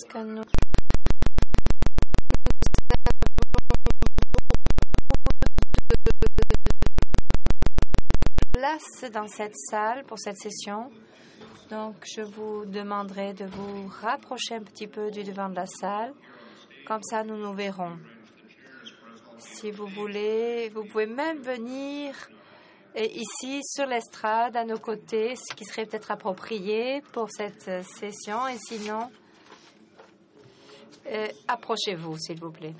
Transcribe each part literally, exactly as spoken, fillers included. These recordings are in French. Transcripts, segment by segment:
que nous place dans cette salle pour cette session. Donc, je vous demanderai de vous rapprocher un petit peu du devant de la salle. Comme ça, nous nous verrons. Si vous voulez, vous pouvez même venir ici sur l'estrade à nos côtés, ce qui serait peut-être approprié pour cette session. Et sinon, euh, approchez-vous, s'il vous plaît.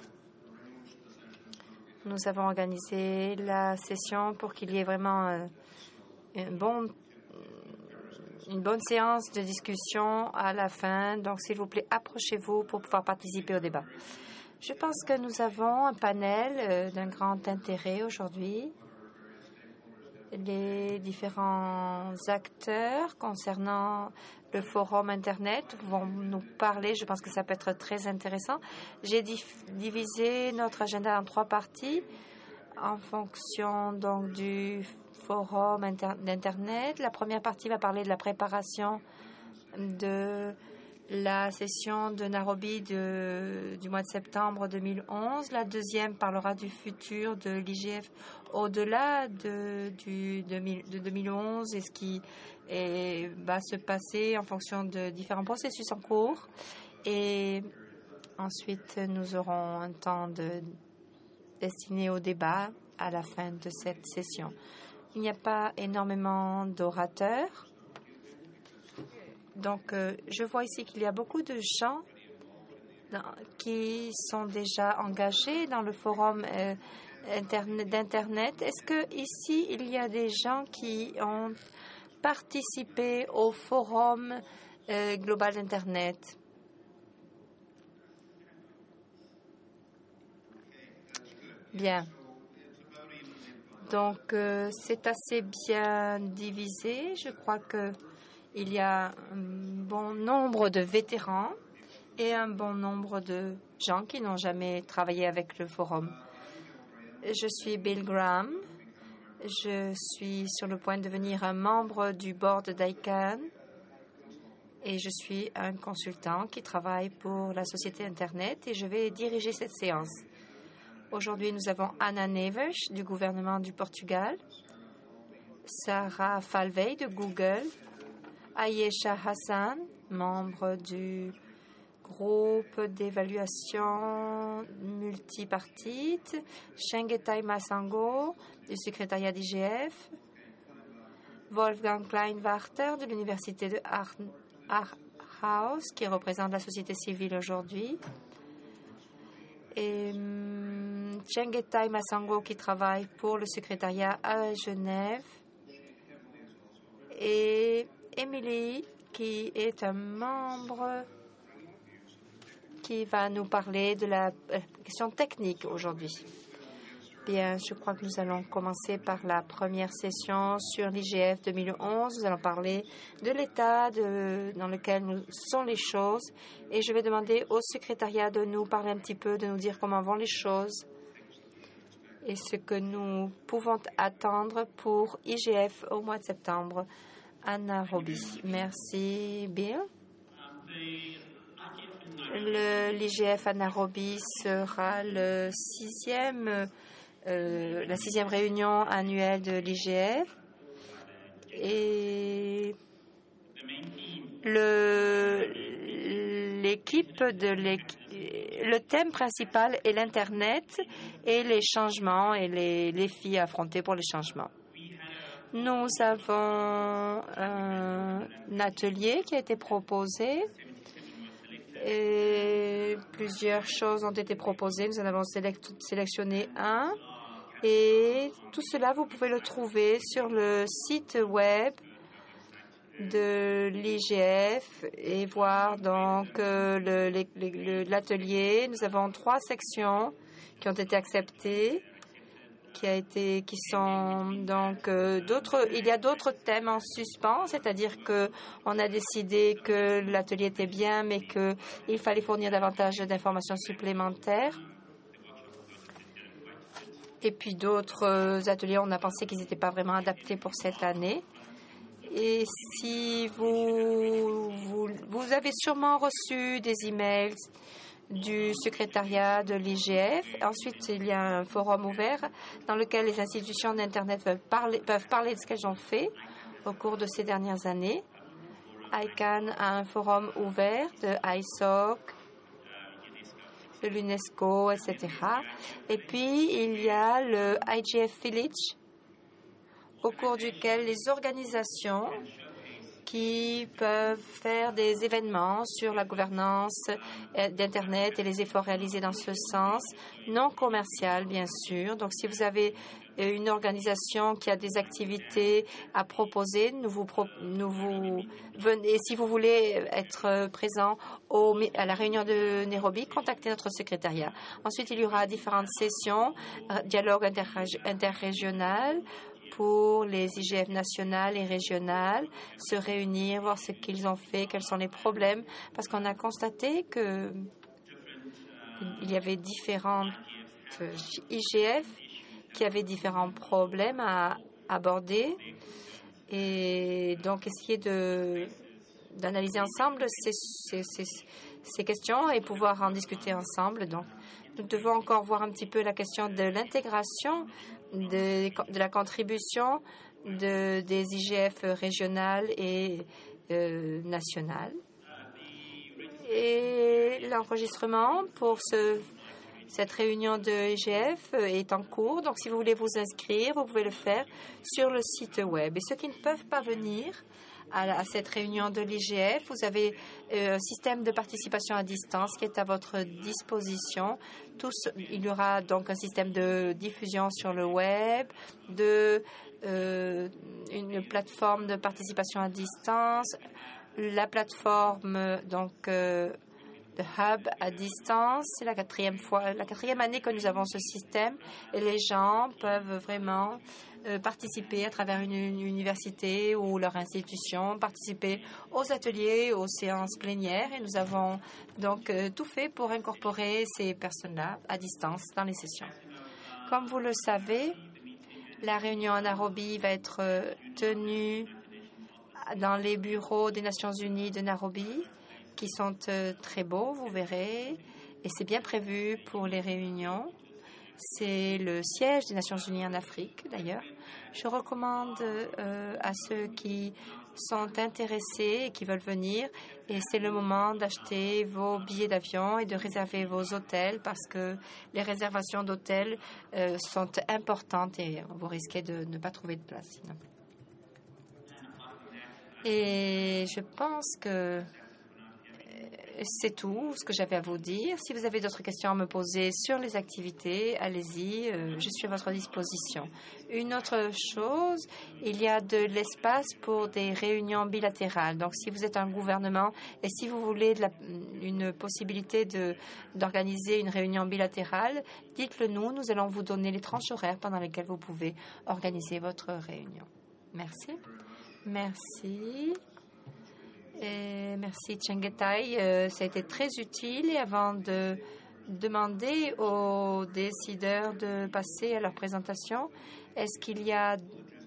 Nous avons organisé la session pour qu'il y ait vraiment euh, un bon, une bonne séance de discussion à la fin. Donc, s'il vous plaît, approchez-vous pour pouvoir participer au débat. Je pense que nous avons un panel euh, d'un grand intérêt aujourd'hui. Les différents acteurs concernant le forum Internet vont nous parler. Je pense que ça peut être très intéressant. J'ai divisé notre agenda en trois parties en fonction donc du forum d'Internet. La première partie va parler de la préparation de la session de Nairobi de, du mois de septembre deux mille onze. La deuxième parlera du futur de l'I G F au-delà de, du, de deux mille onze et ce qui est, va se passer en fonction de différents processus en cours. Et ensuite, nous aurons un temps de, destiné au débat à la fin de cette session. Il n'y a pas énormément d'orateurs. Donc, euh, je vois ici qu'il y a beaucoup de gens dans, qui sont déjà engagés dans le forum euh, d'Internet. Est-ce que ici, il y a des gens qui ont participé au forum euh, global d'Internet? Bien. Donc, euh, c'est assez bien divisé. Je crois que il y a un bon nombre de vétérans et un bon nombre de gens qui n'ont jamais travaillé avec le forum. Je suis Bill Graham. Je suis sur le point de devenir un membre du board d'I C A N et je suis un consultant qui travaille pour la société Internet et je vais diriger cette séance. Aujourd'hui, nous avons Anna Neves du gouvernement du Portugal, Sarah Falvey de Google, Ayesha Hassan, membre du groupe d'évaluation multipartite, Chengetai Masango, du secrétariat d'I G F, Wolfgang Kleinwarter de l'université de Aarhus, qui représente la société civile aujourd'hui, et um, Chengetai Masango, qui travaille pour le secrétariat à Genève, et Emily, qui est un membre qui va nous parler de la euh, question technique aujourd'hui. Bien, je crois que nous allons commencer par la première session sur l'I G F deux mille onze. Nous allons parler de l'état dans lequel nous, sont les choses et je vais demander au secrétariat de nous parler un petit peu, de nous dire comment vont les choses et ce que nous pouvons attendre pour I G F au mois de septembre à Nairobi. Merci, Bill. L'I G F à Nairobi sera le sixième, euh, la sixième réunion annuelle de l'I G F et l'équipe de le thème principal est l'Internet et les changements et les défis affrontés pour les changements. Nous avons un atelier qui a été proposé et plusieurs choses ont été proposées. Nous en avons sélectionné un et tout cela, vous pouvez le trouver sur le site web de l'I G F et voir donc euh, l'atelier. Nous avons trois sections qui ont été acceptées. Qui a été, qui sont donc euh, d'autres. Il y a d'autres thèmes en suspens, c'est-à-dire que on a décidé que l'atelier était bien, mais que il fallait fournir davantage d'informations supplémentaires. Et puis d'autres euh, ateliers, on a pensé qu'ils n'étaient pas vraiment adaptés pour cette année. Et si vous, vous, vous avez sûrement reçu des emails du secrétariat de l'I G F. Ensuite, il y a un forum ouvert dans lequel les institutions d'Internet peuvent parler, peuvent parler de ce qu'elles ont fait au cours de ces dernières années. I C A N a un forum ouvert de I S O C, de l'UNESCO, et cetera. Et puis, il y a le I G F Village, au cours duquel les organisations qui peuvent faire des événements sur la gouvernance d'Internet et les efforts réalisés dans ce sens, non commercial, bien sûr. Donc, si vous avez une organisation qui a des activités à proposer, nous vous, nous vous venez. Si vous voulez être présent au, à la réunion de Nairobi, contactez notre secrétariat. Ensuite, il y aura différentes sessions, dialogue interrégional, pour les I G F nationales et régionales, se réunir, voir ce qu'ils ont fait, quels sont les problèmes, parce qu'on a constaté que il y avait différentes I G F qui avaient différents problèmes à aborder, et donc essayer de d'analyser ensemble ces, ces, ces, ces questions et pouvoir en discuter ensemble. Donc, nous devons encore voir un petit peu la question de l'intégration De, de la contribution de, des I G F régionales et euh, nationales. Et l'enregistrement pour ce, cette réunion de I G F est en cours. Donc, si vous voulez vous inscrire, vous pouvez le faire sur le site web. Et ceux qui ne peuvent pas venir à, à cette réunion de l'I G F, vous avez euh, un système de participation à distance qui est à votre disposition. Tous, il y aura donc un système de diffusion sur le web, de, euh, une plateforme de participation à distance, la plateforme donc euh, de Hub à distance. C'est la quatrième fois, la quatrième année que nous avons ce système, et les gens peuvent vraiment euh, participer à travers une, une université ou leur institution, participer aux ateliers, aux séances plénières, et nous avons donc euh, tout fait pour incorporer ces personnes-là à distance dans les sessions. Comme vous le savez, la réunion à Nairobi va être euh, tenue dans les bureaux des Nations Unies de Nairobi, qui sont euh, très beaux, vous verrez, et c'est bien prévu pour les réunions. C'est le siège des Nations Unies en Afrique, d'ailleurs. Je recommande euh, à ceux qui sont intéressés et qui veulent venir, et c'est le moment d'acheter vos billets d'avion et de réserver vos hôtels, parce que les réservations d'hôtels euh, sont importantes et vous risquez de ne pas trouver de place sinon. Et je pense que c'est tout ce que j'avais à vous dire. Si vous avez d'autres questions à me poser sur les activités, allez-y, euh, je suis à votre disposition. Une autre chose, il y a de l'espace pour des réunions bilatérales. Donc, si vous êtes un gouvernement et si vous voulez de la, une possibilité de, d'organiser une réunion bilatérale, dites-le nous. Nous allons vous donner les tranches horaires pendant lesquelles vous pouvez organiser votre réunion. Merci. Merci. Et merci Chengetai, euh, ça a été très utile. Et avant de demander aux décideurs de passer à leur présentation, est-ce qu'il y a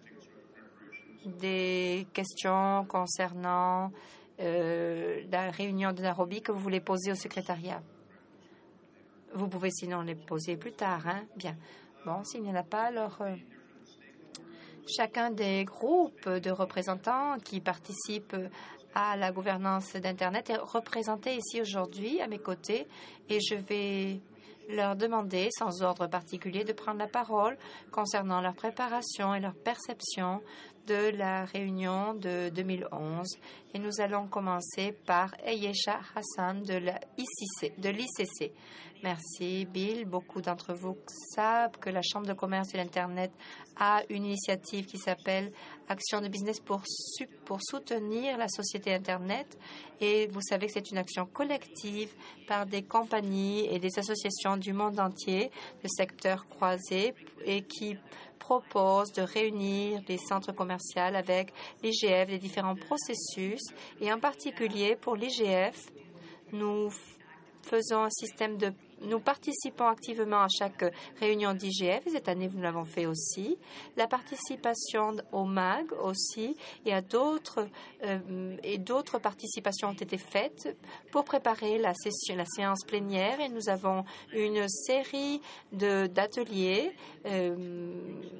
des questions concernant euh, la réunion de Nairobi que vous voulez poser au secrétariat? Vous pouvez sinon les poser plus tard, hein? Bien. Bon, s'il n'y en a pas, alors euh, chacun des groupes de représentants qui participent à la gouvernance d'Internet est représenté ici aujourd'hui à mes côtés, et je vais leur demander, sans ordre particulier, de prendre la parole concernant leur préparation et leur perception de la réunion de deux mille onze. Et nous allons commencer par Ayesha Hassan de la I C C, de l'I C C. Merci, Bill. Beaucoup d'entre vous savent que la Chambre de commerce de l'Internet a une initiative qui s'appelle Action de business pour, pour soutenir la société Internet. Et vous savez que c'est une action collective par des compagnies et des associations du monde entier, de secteurs croisés, et qui propose de réunir les centres commerciaux avec l'I G F, les différents processus. Et en particulier pour l'I G F, nous faisons un système de nous participons activement à chaque réunion d'I G F. Cette année, nous l'avons fait aussi. La participation au M A G aussi et à d'autres euh, et d'autres participations ont été faites pour préparer la session, la séance plénière. Et nous avons une série de d'ateliers euh,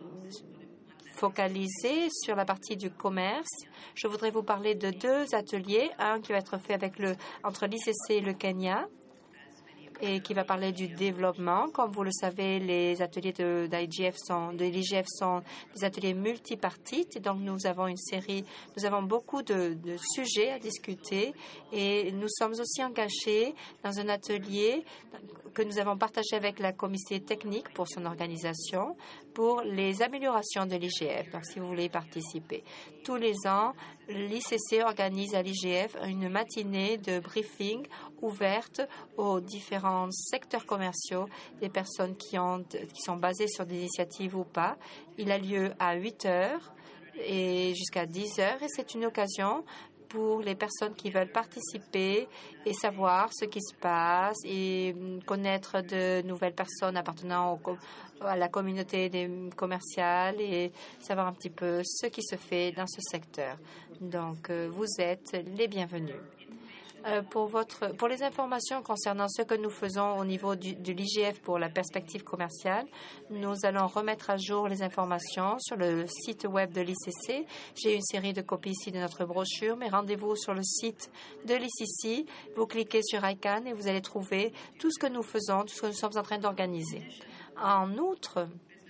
focalisés sur la partie du commerce. Je voudrais vous parler de deux ateliers, un qui va être fait avec le entre l'I C C et le Kenya, et qui va parler du développement. Comme vous le savez, les ateliers de, d'I G F sont, de l'I G F sont des ateliers multipartites. Et donc, nous avons une série, nous avons beaucoup de, de sujets à discuter. Et nous sommes aussi engagés dans un atelier que nous avons partagé avec la comité technique pour son organisation, pour les améliorations de l'I G F. Donc, si vous voulez y participer. Tous les ans, l'I C C organise à l'I G F une matinée de briefing ouverte aux différents secteurs commerciaux, des personnes qui, ont, qui sont basées sur des initiatives ou pas. Il a lieu à huit heures et jusqu'à dix heures et c'est une occasion pour les personnes qui veulent participer et savoir ce qui se passe et connaître de nouvelles personnes appartenant au, à la communauté des commerciale et savoir un petit peu ce qui se fait dans ce secteur. Donc, vous êtes les bienvenus. Euh, pour, votre, pour les informations concernant ce que nous faisons au niveau du, de l'I G F pour la perspective commerciale, nous allons remettre à jour les informations sur le site web de l'I C C. J'ai une série de copies ici de notre brochure, mais rendez-vous sur le site de l'I C C. Vous cliquez sur I C A N et vous allez trouver tout ce que nous faisons, tout ce que nous sommes en train d'organiser. En outre,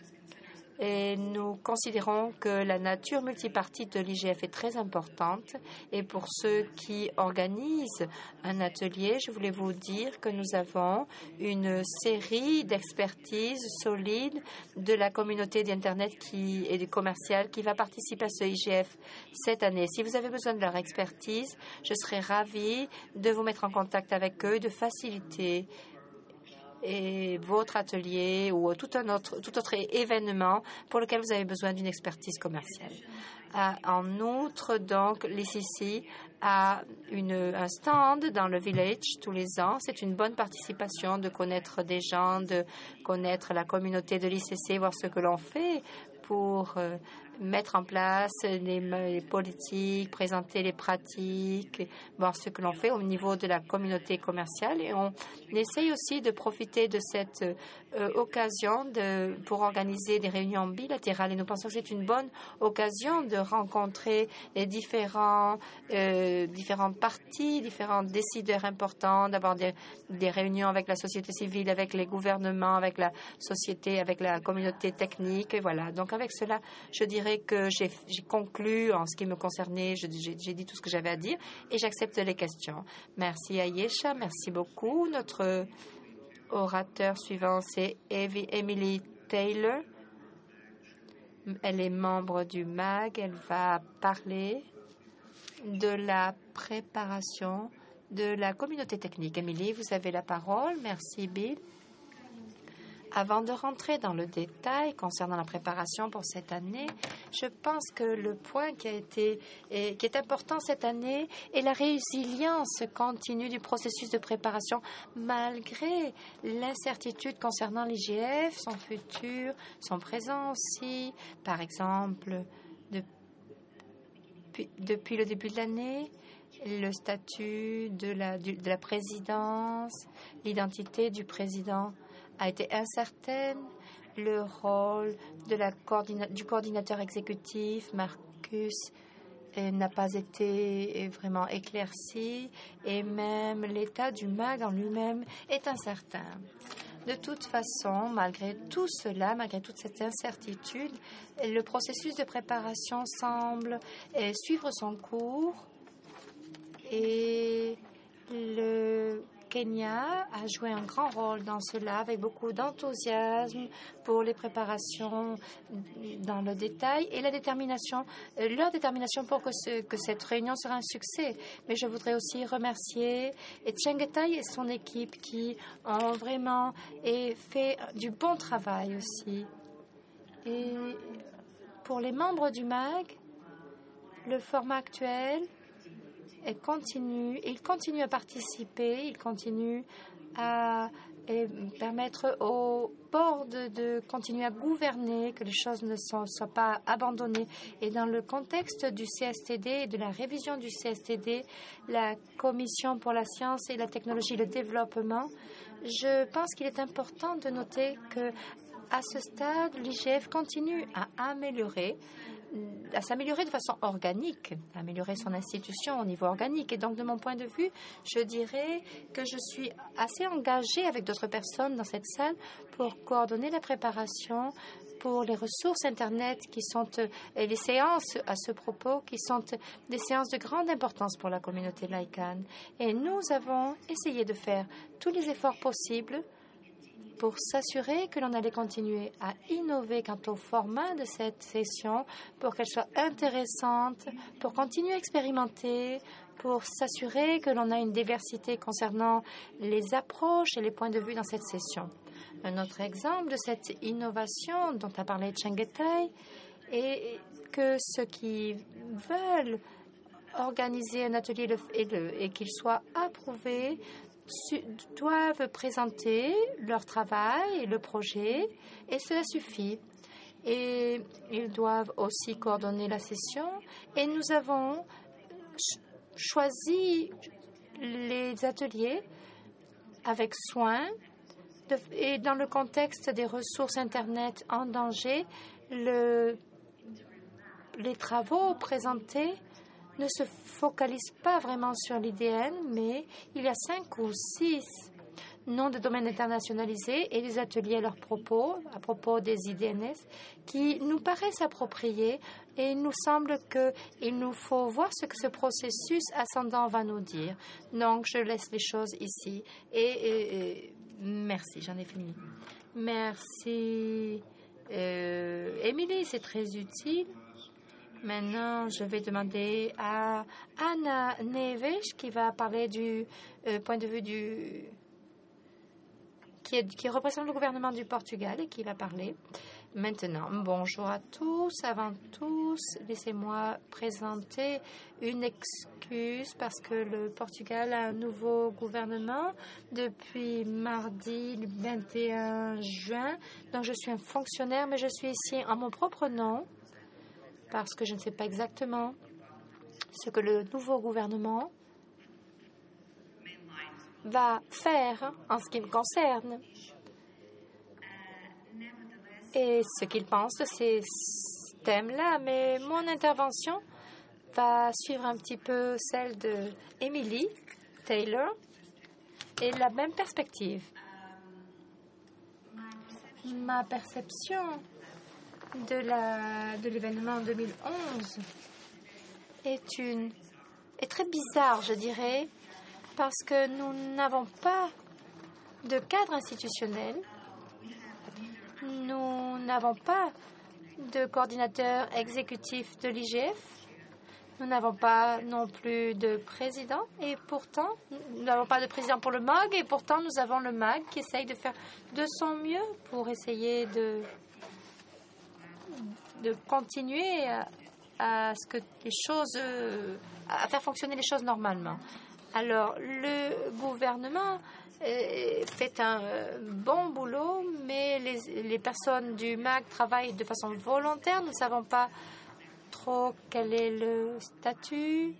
et nous considérons que la nature multipartite de l'I G F est très importante. Et pour ceux qui organisent un atelier, je voulais vous dire que nous avons une série d'expertises solides de la communauté d'Internet qui, et du commercial qui va participer à ce I G F cette année. Si vous avez besoin de leur expertise, je serai ravie de vous mettre en contact avec eux, de faciliter et votre atelier ou tout un autre, tout autre événement pour lequel vous avez besoin d'une expertise commerciale. Euh, en outre, donc, l'I C C a une, un stand dans le village tous les ans. C'est une bonne participation de connaître des gens, de connaître la communauté de l'I C C, voir ce que l'on fait pour euh, mettre en place les, les politiques, présenter les pratiques, voir ce que l'on fait au niveau de la communauté commerciale. Et on essaye aussi de profiter de cette euh, occasion de, pour organiser des réunions bilatérales. Et nous pensons que c'est une bonne occasion de rencontrer les différents, euh, différentes parties, différents décideurs importants, d'avoir des, des réunions avec la société civile, avec les gouvernements, avec la société, avec la communauté technique. Et voilà. Donc, avec cela, je dirais que j'ai conclu en ce qui me concernait. J'ai dit tout ce que j'avais à dire et j'accepte les questions. Merci Ayesha, merci beaucoup. Notre orateur suivant, c'est Emily Taylor. Elle est membre du M A G. Elle va parler de la préparation de la communauté technique. Emily, vous avez la parole. Merci Bill. Avant de rentrer dans le détail concernant la préparation pour cette année, je pense que le point qui a été et qui est important cette année est la résilience continue du processus de préparation malgré l'incertitude concernant l'I G F, son futur, son présent aussi. Par exemple, depuis, depuis le début de l'année, le statut de la, du, de la présidence, l'identité du président a été incertaine, le rôle de la coordina du coordinateur exécutif, Marcus, n'a pas été vraiment éclairci et même l'état du M A G en lui-même est incertain. De toute façon, malgré tout cela, malgré toute cette incertitude, le processus de préparation semble suivre son cours et le Kenya a joué un grand rôle dans cela avec beaucoup d'enthousiasme pour les préparations dans le détail et la détermination, leur détermination pour que, ce, que cette réunion sera un succès. Mais je voudrais aussi remercier Tchengetai et son équipe qui ont vraiment fait du bon travail aussi. Et pour les membres du M A G, le format actuel Et continue, il continue à participer, il continue à et permettre au board de, de continuer à gouverner, que les choses ne sont, soient pas abandonnées. Et dans le contexte du C S T D et de la révision du C S T D, la Commission pour la science et la technologie et le développement, je pense qu'il est important de noter que à ce stade, l'I G F continue à améliorer à s'améliorer de façon organique, à améliorer son institution au niveau organique. Et donc, de mon point de vue, je dirais que je suis assez engagée avec d'autres personnes dans cette salle pour coordonner la préparation pour les ressources Internet qui sont et les séances à ce propos qui sont des séances de grande importance pour la communauté laïcane. Et nous avons essayé de faire tous les efforts possibles pour s'assurer que l'on allait continuer à innover quant au format de cette session, pour qu'elle soit intéressante, pour continuer à expérimenter, pour s'assurer que l'on a une diversité concernant les approches et les points de vue dans cette session. Un autre exemple de cette innovation dont a parlé Chengetai est que ceux qui veulent organiser un atelier et, le, et qu'il soit approuvé doivent présenter leur travail et le projet, et cela suffit. Et ils doivent aussi coordonner la session. Et nous avons choisi les ateliers avec soin. De, et dans le contexte des ressources Internet en danger, le, les travaux présentés ne se focalise pas vraiment sur l'I D N, mais il y a cinq ou six noms de domaines internationalisés et des ateliers à leur propos, à propos des I D N S, qui nous paraissent appropriés et il nous semble qu'il nous faut voir ce que ce processus ascendant va nous dire. Donc, je laisse les choses ici. Et, et, et merci, j'en ai fini. Merci, euh, Émilie, c'est très utile. Maintenant, je vais demander à Anna Neves qui va parler du euh, point de vue du qui, est, qui représente le gouvernement du Portugal et qui va parler maintenant. Bonjour à tous. Avant tous, laissez-moi présenter une excuse parce que le Portugal a un nouveau gouvernement depuis mardi le vingt et un juin. Donc, je suis un fonctionnaire, mais je suis ici en mon propre nom, parce que je ne sais pas exactement ce que le nouveau gouvernement va faire en ce qui me concerne et ce qu'il pense de ces thèmes-là. Mais mon intervention va suivre un petit peu celle de Emily Taylor et la même perspective. Ma perception de la de l'événement deux mille onze est une est très bizarre, je dirais, parce que nous n'avons pas de cadre institutionnel, nous n'avons pas de coordinateur exécutif de l'I G F, nous n'avons pas non plus de président, et pourtant, nous n'avons pas de président pour le M A G, et pourtant nous avons le M A G qui essaye de faire de son mieux pour essayer de de continuer à, à ce que les choses, euh, à faire fonctionner les choses normalement. Alors, le gouvernement euh, fait un euh, bon boulot, mais les, les personnes du M A G travaillent de façon volontaire. Nous ne savons pas trop quel est le statut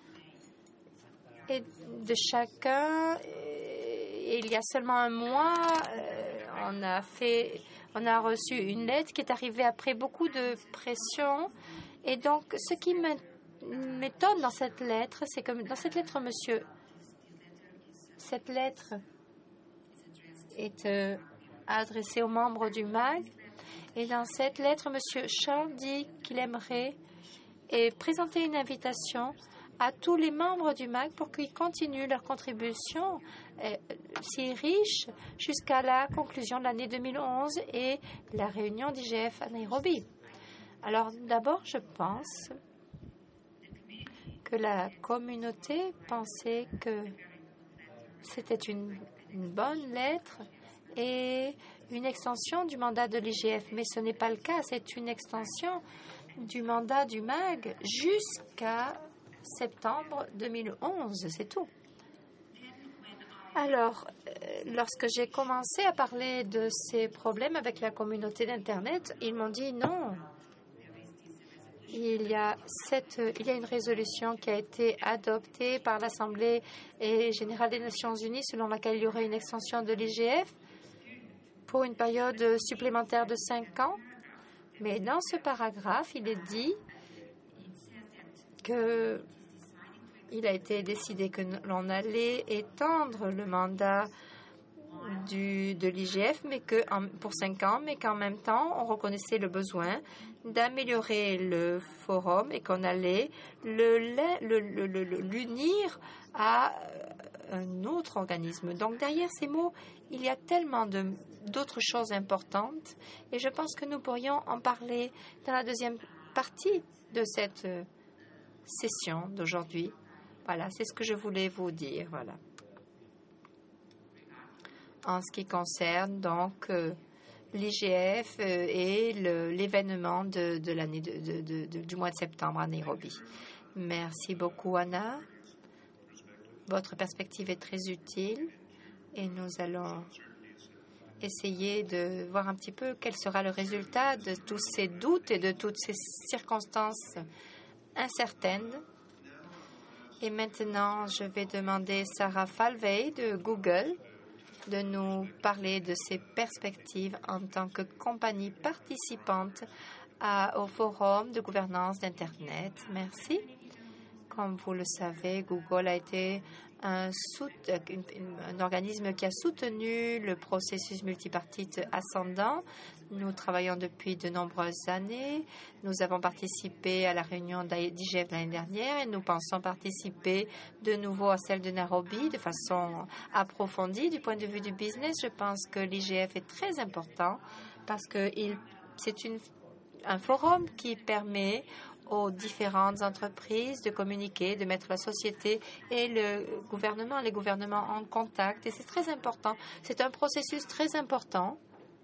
et de chacun. Et il y a seulement un mois, euh, on a fait... On a reçu une lettre qui est arrivée après beaucoup de pression. Et donc, ce qui m'étonne dans cette lettre, c'est que dans cette lettre, monsieur, cette lettre est euh, adressée aux membres du M A G. Et dans cette lettre, monsieur Charles dit qu'il aimerait et présenter une invitation à tous les membres du M A G pour qu'ils continuent leur contribution euh, si riche jusqu'à la conclusion de l'année deux mille onze et la réunion d'I G F à Nairobi. Alors d'abord, je pense que la communauté pensait que c'était une, une bonne lettre et une extension du mandat de l'I G F, mais ce n'est pas le cas. C'est une extension du mandat du M A G jusqu'à septembre deux mille onze, c'est tout. Alors, lorsque j'ai commencé à parler de ces problèmes avec la communauté d'Internet, ils m'ont dit non. Il y a cette, il y a une résolution qui a été adoptée par l'Assemblée générale des Nations unies selon laquelle il y aurait une extension de l'I G F pour une période supplémentaire de cinq ans. Mais dans ce paragraphe, il est dit que il a été décidé que l'on allait étendre le mandat du, de l'I G F mais que, en, pour cinq ans, mais qu'en même temps, on reconnaissait le besoin d'améliorer le forum et qu'on allait l'unir le, le, le, le, à un autre organisme. Donc, derrière ces mots, il y a tellement de, d'autres choses importantes et je pense que nous pourrions en parler dans la deuxième partie de cette session d'aujourd'hui. Voilà, c'est ce que je voulais vous dire. Voilà. En ce qui concerne donc euh, l'I G F euh, et l'événement de, de l'année de, de, de, de, du mois de septembre à Nairobi. Merci beaucoup, Anna. Votre perspective est très utile et nous allons essayer de voir un petit peu quel sera le résultat de tous ces doutes et de toutes ces circonstances incertaines. Et maintenant, je vais demander Sarah Falvey de Google de nous parler de ses perspectives en tant que compagnie participante à, au Forum de gouvernance d'Internet. Merci. Comme vous le savez, Google a été un, un organisme qui a soutenu le processus multipartite ascendant. Nous travaillons depuis de nombreuses années. Nous avons participé à la réunion d'I G F l'année dernière et nous pensons participer de nouveau à celle de Nairobi de façon approfondie. Du point de vue du business, je pense que l'I G F est très important parce que c'est un forum qui permet aux différentes entreprises de communiquer, de mettre la société et le gouvernement, les gouvernements en contact. Et c'est très important. C'est un processus très important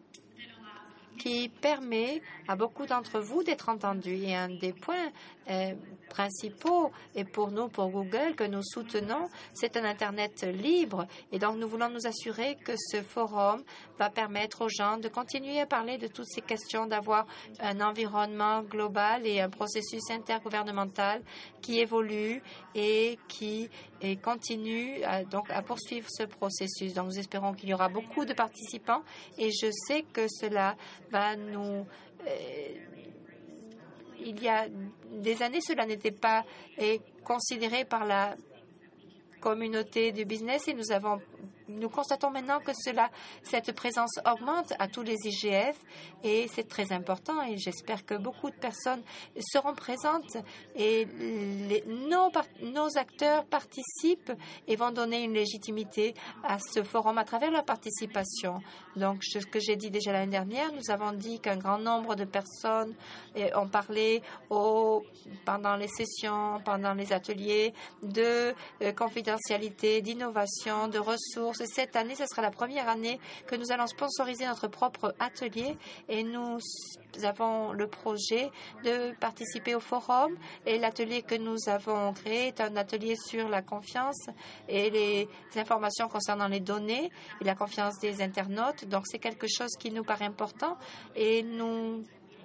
qui permet à beaucoup d'entre vous d'être entendus. Et un des points euh, principaux, et pour nous, pour Google, que nous soutenons, c'est un Internet libre. Et donc, nous voulons nous assurer que ce forum va permettre aux gens de continuer à parler de toutes ces questions, d'avoir un environnement global et un processus intergouvernemental qui évolue et qui et continue à, donc, à poursuivre ce processus. Donc, nous espérons qu'il y aura beaucoup de participants et je sais que cela va nous... Euh, il y a des années, cela n'était pas euh, considéré par la communauté du business et nous avons nous constatons maintenant que cela, cette présence augmente à tous les I G F et c'est très important et j'espère que beaucoup de personnes seront présentes et les, nos, nos acteurs participent et vont donner une légitimité à ce forum à travers leur participation. Donc, ce que j'ai dit déjà l'année dernière, nous avons dit qu'un grand nombre de personnes ont parlé au, pendant les sessions, pendant les ateliers de euh, confidentialité, d'innovation, de ressources. Cette année, ce sera la première année que nous allons sponsoriser notre propre atelier et nous avons le projet de participer au forum et l'atelier que nous avons créé est un atelier sur la confiance et les informations concernant les données et la confiance des internautes. Donc, c'est quelque chose qui nous paraît important et nous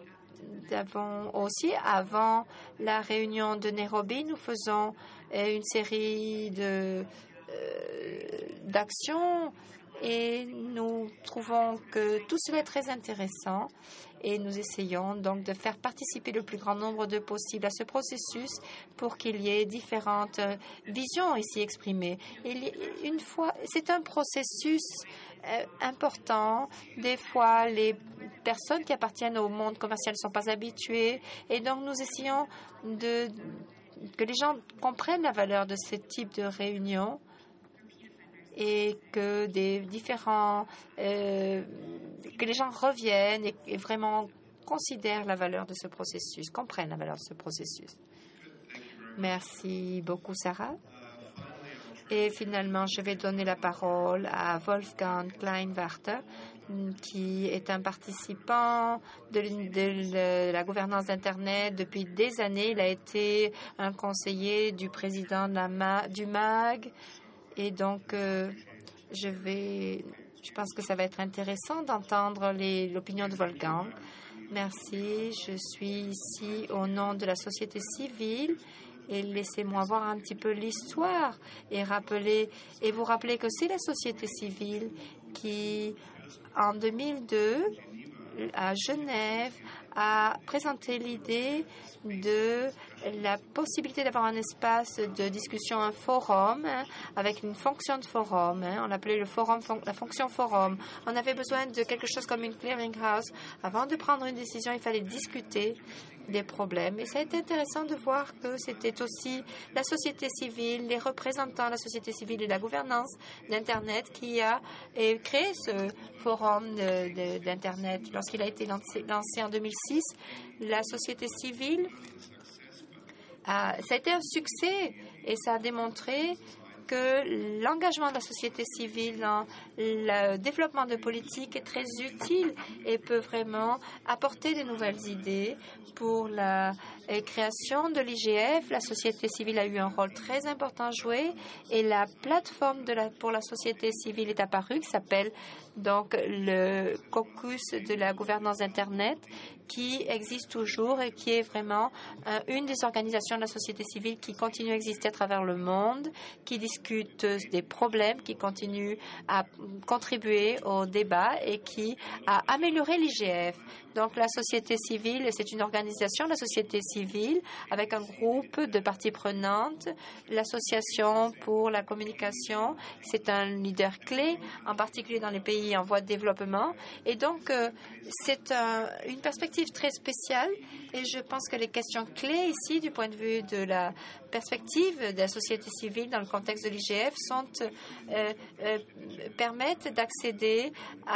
avons aussi, avant la réunion de Nairobi, nous faisons une série de d'actions et nous trouvons que tout cela est très intéressant et nous essayons donc de faire participer le plus grand nombre de possibles à ce processus pour qu'il y ait différentes visions ici exprimées. Et une fois, c'est un processus euh, important. Des fois, les personnes qui appartiennent au monde commercial ne sont pas habituées et donc nous essayons de que les gens comprennent la valeur de ce type de réunion et que des différents euh, que les gens reviennent et, et vraiment considèrent la valeur de ce processus, comprennent la valeur de ce processus. Merci beaucoup, Sarah. Et finalement, je vais donner la parole à Wolfgang Kleinwarter, qui est un participant de, de la gouvernance d'Internet depuis des années. Il a été un conseiller du président de la, du M A G. Et donc, euh, je vais, je pense que ça va être intéressant d'entendre l'opinion de Wolfgang. Merci. Je suis ici au nom de la société civile. Et laissez-moi voir un petit peu l'histoire et rappeler et vous rappeler que c'est la société civile qui, en deux mille deux, à Genève, a présenté l'idée de la possibilité d'avoir un espace de discussion, un forum, hein, avec une fonction de forum. Hein, on l'appelait le forum, la fonction forum. On avait besoin de quelque chose comme une clearinghouse. Avant de prendre une décision, il fallait discuter des problèmes. Et ça a été intéressant de voir que c'était aussi la société civile, les représentants de la société civile et de la gouvernance d'Internet qui a créé ce forum d'Internet. Lorsqu'il a été lancé, lancé en deux mille six, la société civile, a, ça a été un succès et ça a démontré que l'engagement de la société civile dans le développement de politiques est très utile et peut vraiment apporter de nouvelles idées pour la création de l'I G F. La société civile a eu un rôle très important à jouer et la plateforme de la, pour la société civile est apparue qui s'appelle donc le caucus de la gouvernance Internet qui existe toujours et qui est vraiment euh, une des organisations de la société civile qui continue à exister à travers le monde, qui discute des problèmes, qui continue à contribuer au débat et qui a amélioré l'I G F. Donc la société civile, c'est une organisation de la société civile avec un groupe de parties prenantes. L'association pour la communication, c'est un leader clé, en particulier dans les pays en voie de développement. Et donc, euh, c'est un, une perspective très spéciale et je pense que les questions clés ici, du point de vue de la perspective de la société civile dans le contexte de l'I G F, sont, euh, euh, permettent d'accéder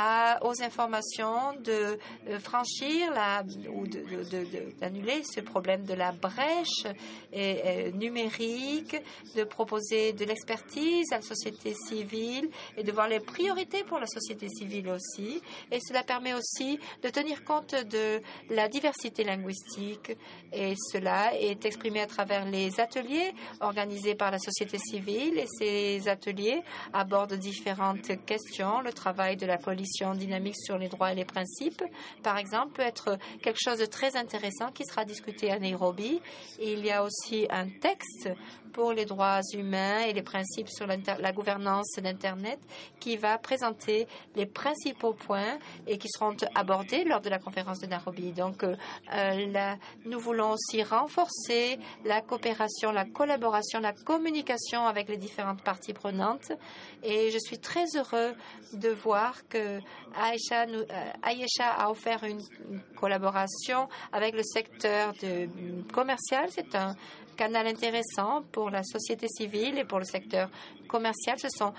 aux informations, de euh, franchir la, ou d'annuler ce problème de la brèche et, et, numérique, de proposer de l'expertise à la société civile et de voir les priorités pour la société civile aussi. Et cela permet aussi de tenir compte de la diversité linguistique et cela est exprimé à travers les ateliers organisés par la société civile et ces ateliers abordent différentes questions. Le travail de la coalition dynamique sur les droits et les principes, par exemple, peut être quelque chose de très intéressant qui sera discuté à Nairobi. Et il y a aussi un texte pour les droits humains et les principes sur la gouvernance d'Internet qui va présenter les principaux points et qui seront abordés lors de la conférence de Nairobi. Donc, euh, la, nous voulons aussi renforcer la coopération, la collaboration, la communication avec les différentes parties prenantes. Et je suis très heureux de voir que Aïcha, nous, euh, Aïcha a offert une, une collaboration avec le secteur de, commercial. C'est un canal intéressant pour la société civile et pour le secteur commercial. Ce sont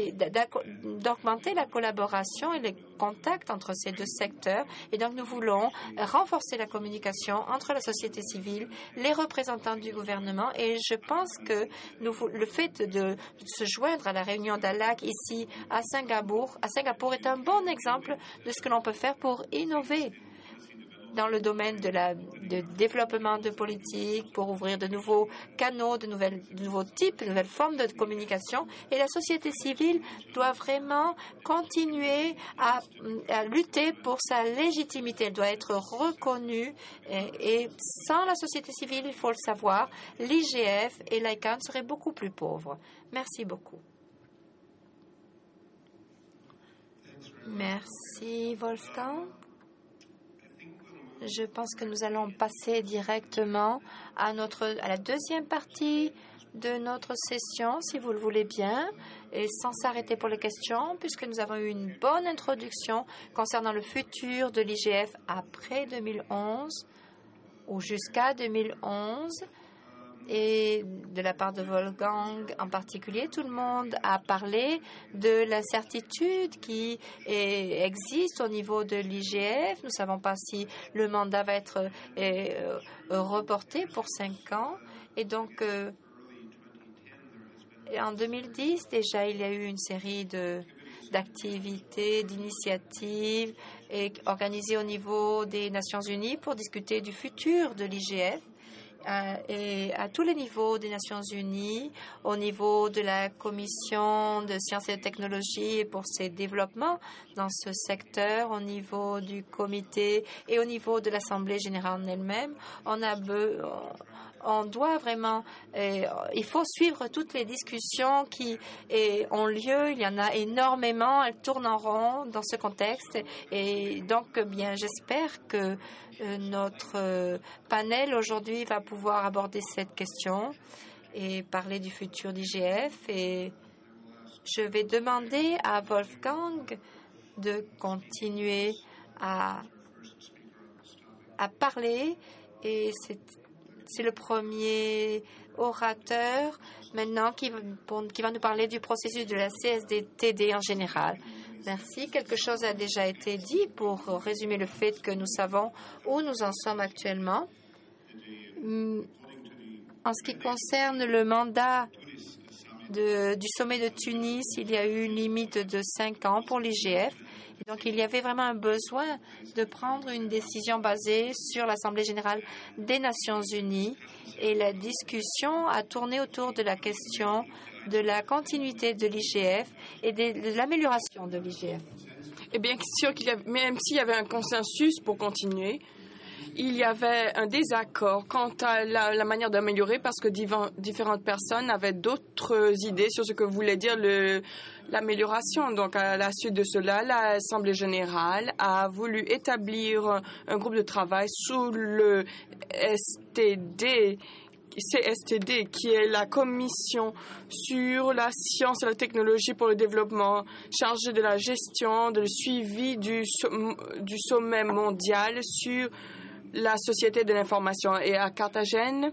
d'augmenter la collaboration et les contacts entre ces deux secteurs. Et donc, nous voulons renforcer la communication entre la société civile, les représentants du gouvernement. Et je pense que nous, le fait de se joindre à la réunion d'A L A C ici à Singapour, à Singapour est un bon exemple de ce que l'on peut faire pour innover dans le domaine de la, de développement de politique, pour ouvrir de nouveaux canaux, de, nouvelles, de nouveaux types, de nouvelles formes de communication. Et la société civile doit vraiment continuer à, à lutter pour sa légitimité. Elle doit être reconnue. Et, et sans la société civile, il faut le savoir, l'I G F et l'I C A N seraient beaucoup plus pauvres. Merci beaucoup. Merci, Wolfgang. Je pense que nous allons passer directement à, notre, à la deuxième partie de notre session, si vous le voulez bien, et sans s'arrêter pour les questions, puisque nous avons eu une bonne introduction concernant le futur de l'I G F après deux mille onze ou jusqu'à deux mille onze. Et de la part de Wolfgang en particulier, tout le monde a parlé de l'incertitude qui est, existe au niveau de l'I G F. Nous ne savons pas si le mandat va être euh, reporté pour cinq ans. Et donc, euh, en deux mille dix, déjà, il y a eu une série de d'activités, d'initiatives organisées au niveau des Nations Unies pour discuter du futur de l'I G F. euh, et à tous les niveaux des Nations Unies, au niveau de la Commission de sciences et de technologies et pour ses développements dans ce secteur, au niveau du comité et au niveau de l'Assemblée générale en elle-même. On a be- on doit vraiment, euh, il faut suivre toutes les discussions qui eh, ont lieu. Il y en a énormément. Elles tournent en rond dans ce contexte. Et donc, bien, j'espère que euh, notre euh, panel aujourd'hui va pouvoir aborder cette question et parler du futur d'I G F. Et je vais demander à Wolfgang de continuer à, à parler. Et c'est C'est le premier orateur maintenant qui, qui va nous parler du processus de la C S T D en général. Merci. Quelque chose a déjà été dit pour résumer le fait que nous savons où nous en sommes actuellement. En ce qui concerne le mandat de, du sommet de Tunis, il y a eu une limite de cinq ans pour l'I G F. Donc, il y avait vraiment un besoin de prendre une décision basée sur l'Assemblée générale des Nations unies. Et la discussion a tourné autour de la question de la continuité de l'I G F et de, de l'amélioration de l'I G F. Et bien sûr qu'il y avait, même s'il y avait un consensus pour continuer, il y avait un désaccord quant à la, la manière d'améliorer parce que divan, différentes personnes avaient d'autres idées sur ce que voulait dire le, l'amélioration. Donc, à la suite de cela, l'Assemblée générale a voulu établir un groupe de travail sous le S T D, C S T D, qui est la Commission sur la science et la technologie pour le développement, chargée de la gestion, de le suivi du, du sommet mondial sur la société de l'information. Et à Carthagène,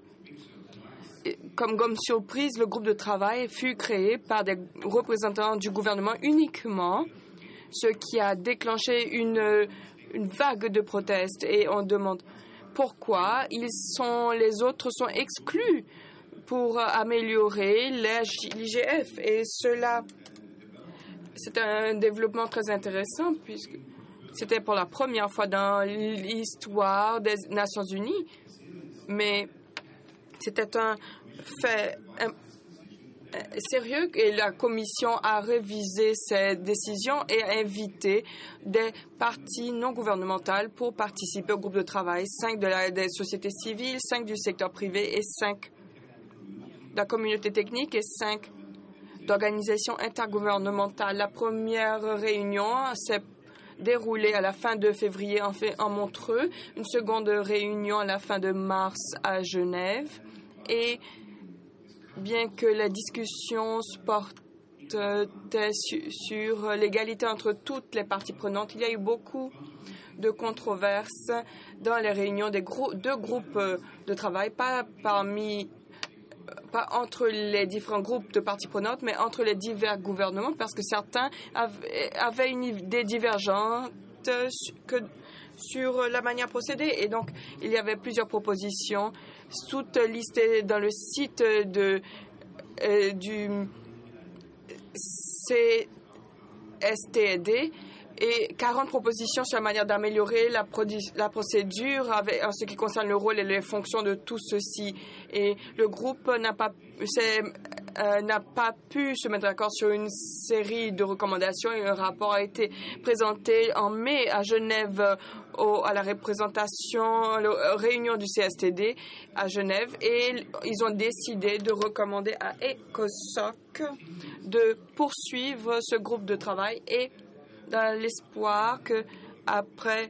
comme gomme surprise, le groupe de travail fut créé par des représentants du gouvernement uniquement, ce qui a déclenché une, une vague de protestes. Et on demande pourquoi ils sont, les autres sont exclus pour améliorer l'I G F. Et cela, c'est un développement très intéressant puisque c'était pour la première fois dans l'histoire des Nations unies, mais c'était un fait un, un, sérieux et la Commission a révisé ses décisions et a invité des parties non gouvernementales pour participer au groupe de travail, cinq de la des sociétés civiles, cinq du secteur privé et cinq de la communauté technique et cinq d'organisations intergouvernementales. La première réunion s'est déroulée à la fin de février en, fait, en Montreux, une seconde réunion à la fin de mars à Genève. Et bien que la discussion se portait sur, sur l'égalité entre toutes les parties prenantes, il y a eu beaucoup de controverses dans les réunions des grou- deux groupes de travail, pas parmi pas entre les différents groupes de parties prenantes, mais entre les divers gouvernements, parce que certains avaient une idée divergente que sur la manière de procéder. Et donc, il y avait plusieurs propositions, toutes listées dans le site de, euh, du C S T D, et quarante propositions sur la manière d'améliorer la, la procédure avec, en ce qui concerne le rôle et les fonctions de tout ceci. Et le groupe n'a pas, euh, n'a pas pu se mettre d'accord sur une série de recommandations et un rapport a été présenté en mai à Genève au, à la représentation, la réunion du C S T D à Genève, et ils ont décidé de recommander à ECOSOC de poursuivre ce groupe de travail et dans l'espoir qu'après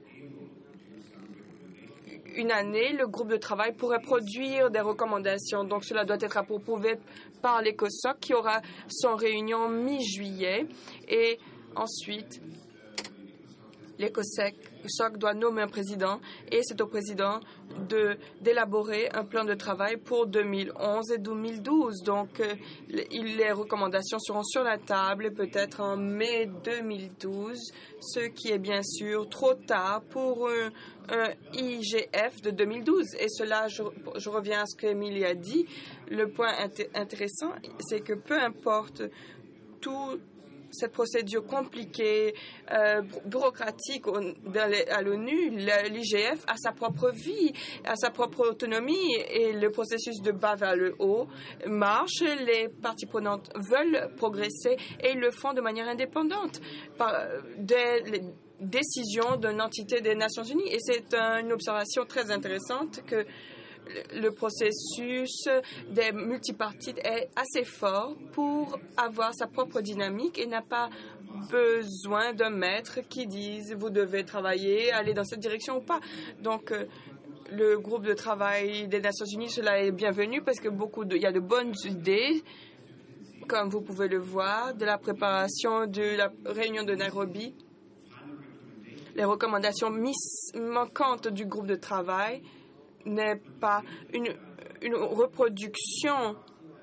une année, le groupe de travail pourrait produire des recommandations. Donc, cela doit être approuvé par l'ECOSOC qui aura son réunion mi-juillet. Et ensuite, l'ECOSOC doit nommer un président et c'est au président de, d'élaborer un plan de travail pour deux mille onze et deux mille douze. Donc, euh, les, les recommandations seront sur la table peut-être en mai deux mille douze, ce qui est bien sûr trop tard pour un, un I G F de deux mille douze. Et cela, je, je reviens à ce qu'Emilie a dit. Le point int- intéressant, c'est que peu importe tout cette procédure compliquée, euh, bureaucratique au, dans les, à l'ONU, l'I G F a sa propre vie, a sa propre autonomie et le processus de bas vers le haut marche. Les parties prenantes veulent progresser et ils le font de manière indépendante par des les décisions d'une entité des Nations Unies. Et c'est une observation très intéressante que le processus des multipartites est assez fort pour avoir sa propre dynamique et n'a pas besoin d'un maître qui dise vous devez travailler, aller dans cette direction ou pas. Donc, euh, le groupe de travail des Nations Unies, cela est bienvenu parce que beaucoup de, il y a de bonnes idées, comme vous pouvez le voir, de la préparation de la réunion de Nairobi. Les recommandations manquantes du groupe de travail n'est pas une, une reproduction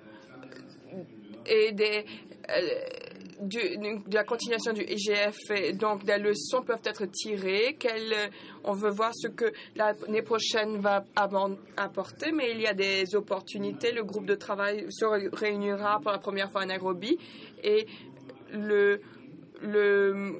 et des, euh, du, de la continuation du I G F. Et donc, des leçons peuvent être tirées. On veut voir ce que l'année prochaine va apporter, mais il y a des opportunités. Le groupe de travail se réunira pour la première fois à Nairobi et le, le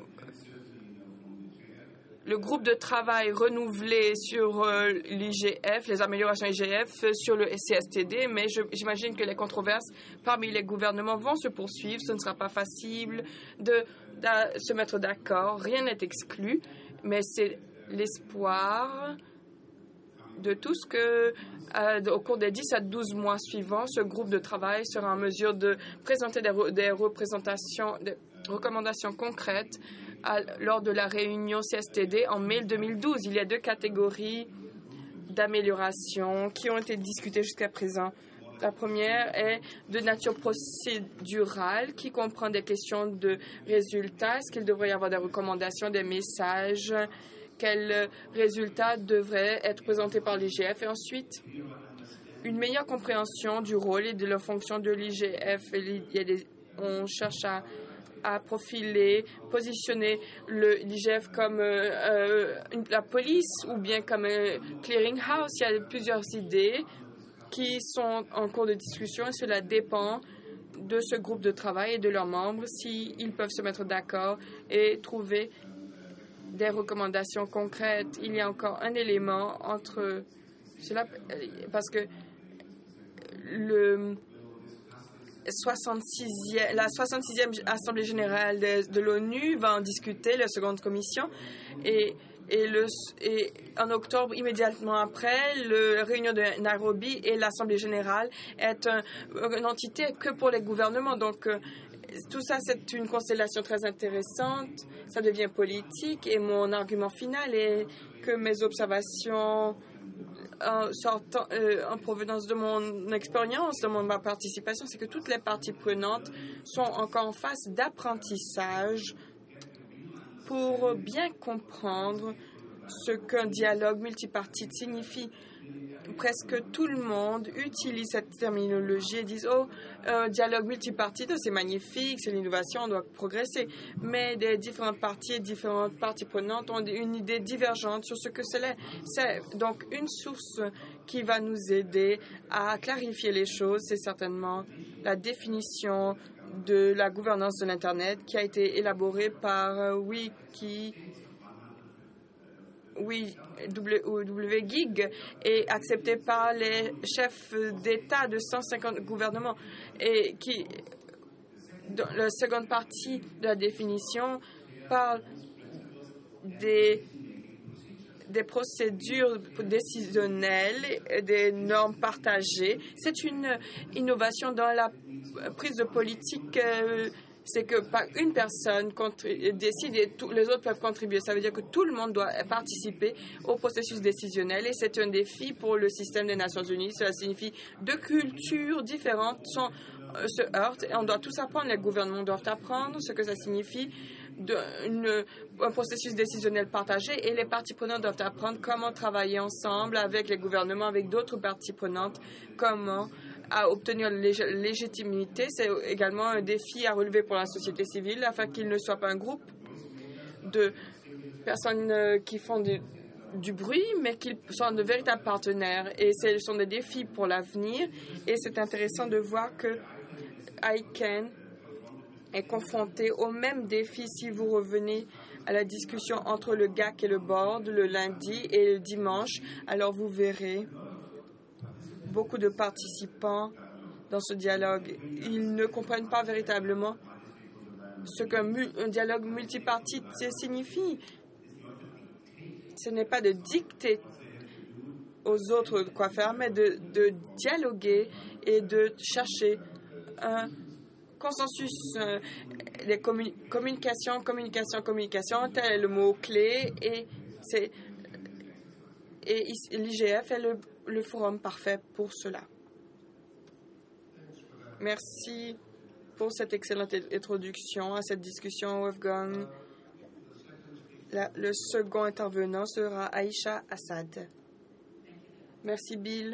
Le groupe de travail renouvelé sur euh, l'I G F, les améliorations I G F, euh, sur le C S T D, mais j'imagine que les controverses parmi les gouvernements vont se poursuivre. Ce ne sera pas facile de, de se mettre d'accord. Rien n'est exclu, mais c'est l'espoir de tout ce que, euh, au cours des dix à douze mois suivants, ce groupe de travail sera en mesure de présenter des, re, des représentations, des recommandations concrètes À, lors de la réunion C S T D en mai deux mille douze. Il y a deux catégories d'amélioration qui ont été discutées jusqu'à présent. La première est de nature procédurale, qui comprend des questions de résultats. Est-ce qu'il devrait y avoir des recommandations, des messages? Quels résultats devraient être présentés par l'I G F? Et ensuite, une meilleure compréhension du rôle et de la fonction de l'I G F. Il y a des, on cherche à à profiler, positionner l'I G F comme euh, euh, une, la police ou bien comme un clearing house. Il y a plusieurs idées qui sont en cours de discussion et cela dépend de ce groupe de travail et de leurs membres s'ils peuvent se mettre d'accord et trouver des recommandations concrètes. Il y a encore un élément entre cela parce que le soixante-sixième, la soixante-sixième Assemblée générale de, de l'ONU va en discuter, la seconde commission, et, et, le, et en octobre, immédiatement après, le, la réunion de Nairobi et l'Assemblée générale est un, une entité que pour les gouvernements. Donc, euh, tout ça, c'est une constellation très intéressante. Ça devient politique et mon argument final est que mes observations En, sortant, euh, en provenance de mon expérience, de mon, ma participation, c'est que toutes les parties prenantes sont encore en phase d'apprentissage pour bien comprendre ce qu'un dialogue multipartite signifie. Presque tout le monde utilise cette terminologie et dit « Oh, un dialogue multipartite, c'est magnifique, c'est l'innovation, on doit progresser. » Mais des différentes parties et différentes parties prenantes ont une idée divergente sur ce que c'est. C'est donc une source qui va nous aider à clarifier les choses. C'est certainement la définition de la gouvernance de l'Internet qui a été élaborée par Wiki. Oui, W G I G est accepté par les chefs d'État de cent cinquante gouvernements et qui, dans la seconde partie de la définition, parle des, des procédures décisionnelles, des normes partagées. C'est une innovation dans la prise de politique. Euh, c'est que pas une personne décide et tout, les autres peuvent contribuer. Ça veut dire que tout le monde doit participer au processus décisionnel et c'est un défi pour le système des Nations Unies. Cela signifie deux cultures différentes sont, euh, se heurtent et on doit tous apprendre. Les gouvernements doivent apprendre ce que ça signifie de, une, un processus décisionnel partagé et les parties prenantes doivent apprendre comment travailler ensemble avec les gouvernements, avec d'autres parties prenantes, comment à obtenir lég légitimité. C'est également un défi à relever pour la société civile afin qu'il ne soit pas un groupe de personnes qui font du, du bruit, mais qu'ils soient de véritables partenaires. Et ce sont des défis pour l'avenir. Et c'est intéressant de voir que I C A N est confronté aux mêmes défis si vous revenez à la discussion entre le G A C et le board le lundi et le dimanche. Alors vous verrez beaucoup de participants dans ce dialogue. Ils ne comprennent pas véritablement ce qu'un un dialogue multipartite signifie. Ce n'est pas de dicter aux autres quoi faire, mais de, de dialoguer et de chercher un consensus. Euh, les commun communication, communication, communication, tel est le mot-clé, et c'est et l'I G F est le, le forum parfait pour cela. Merci pour cette excellente introduction à cette discussion, Wolfgang. La, le second intervenant sera Aïcha Assad. Merci, Bill.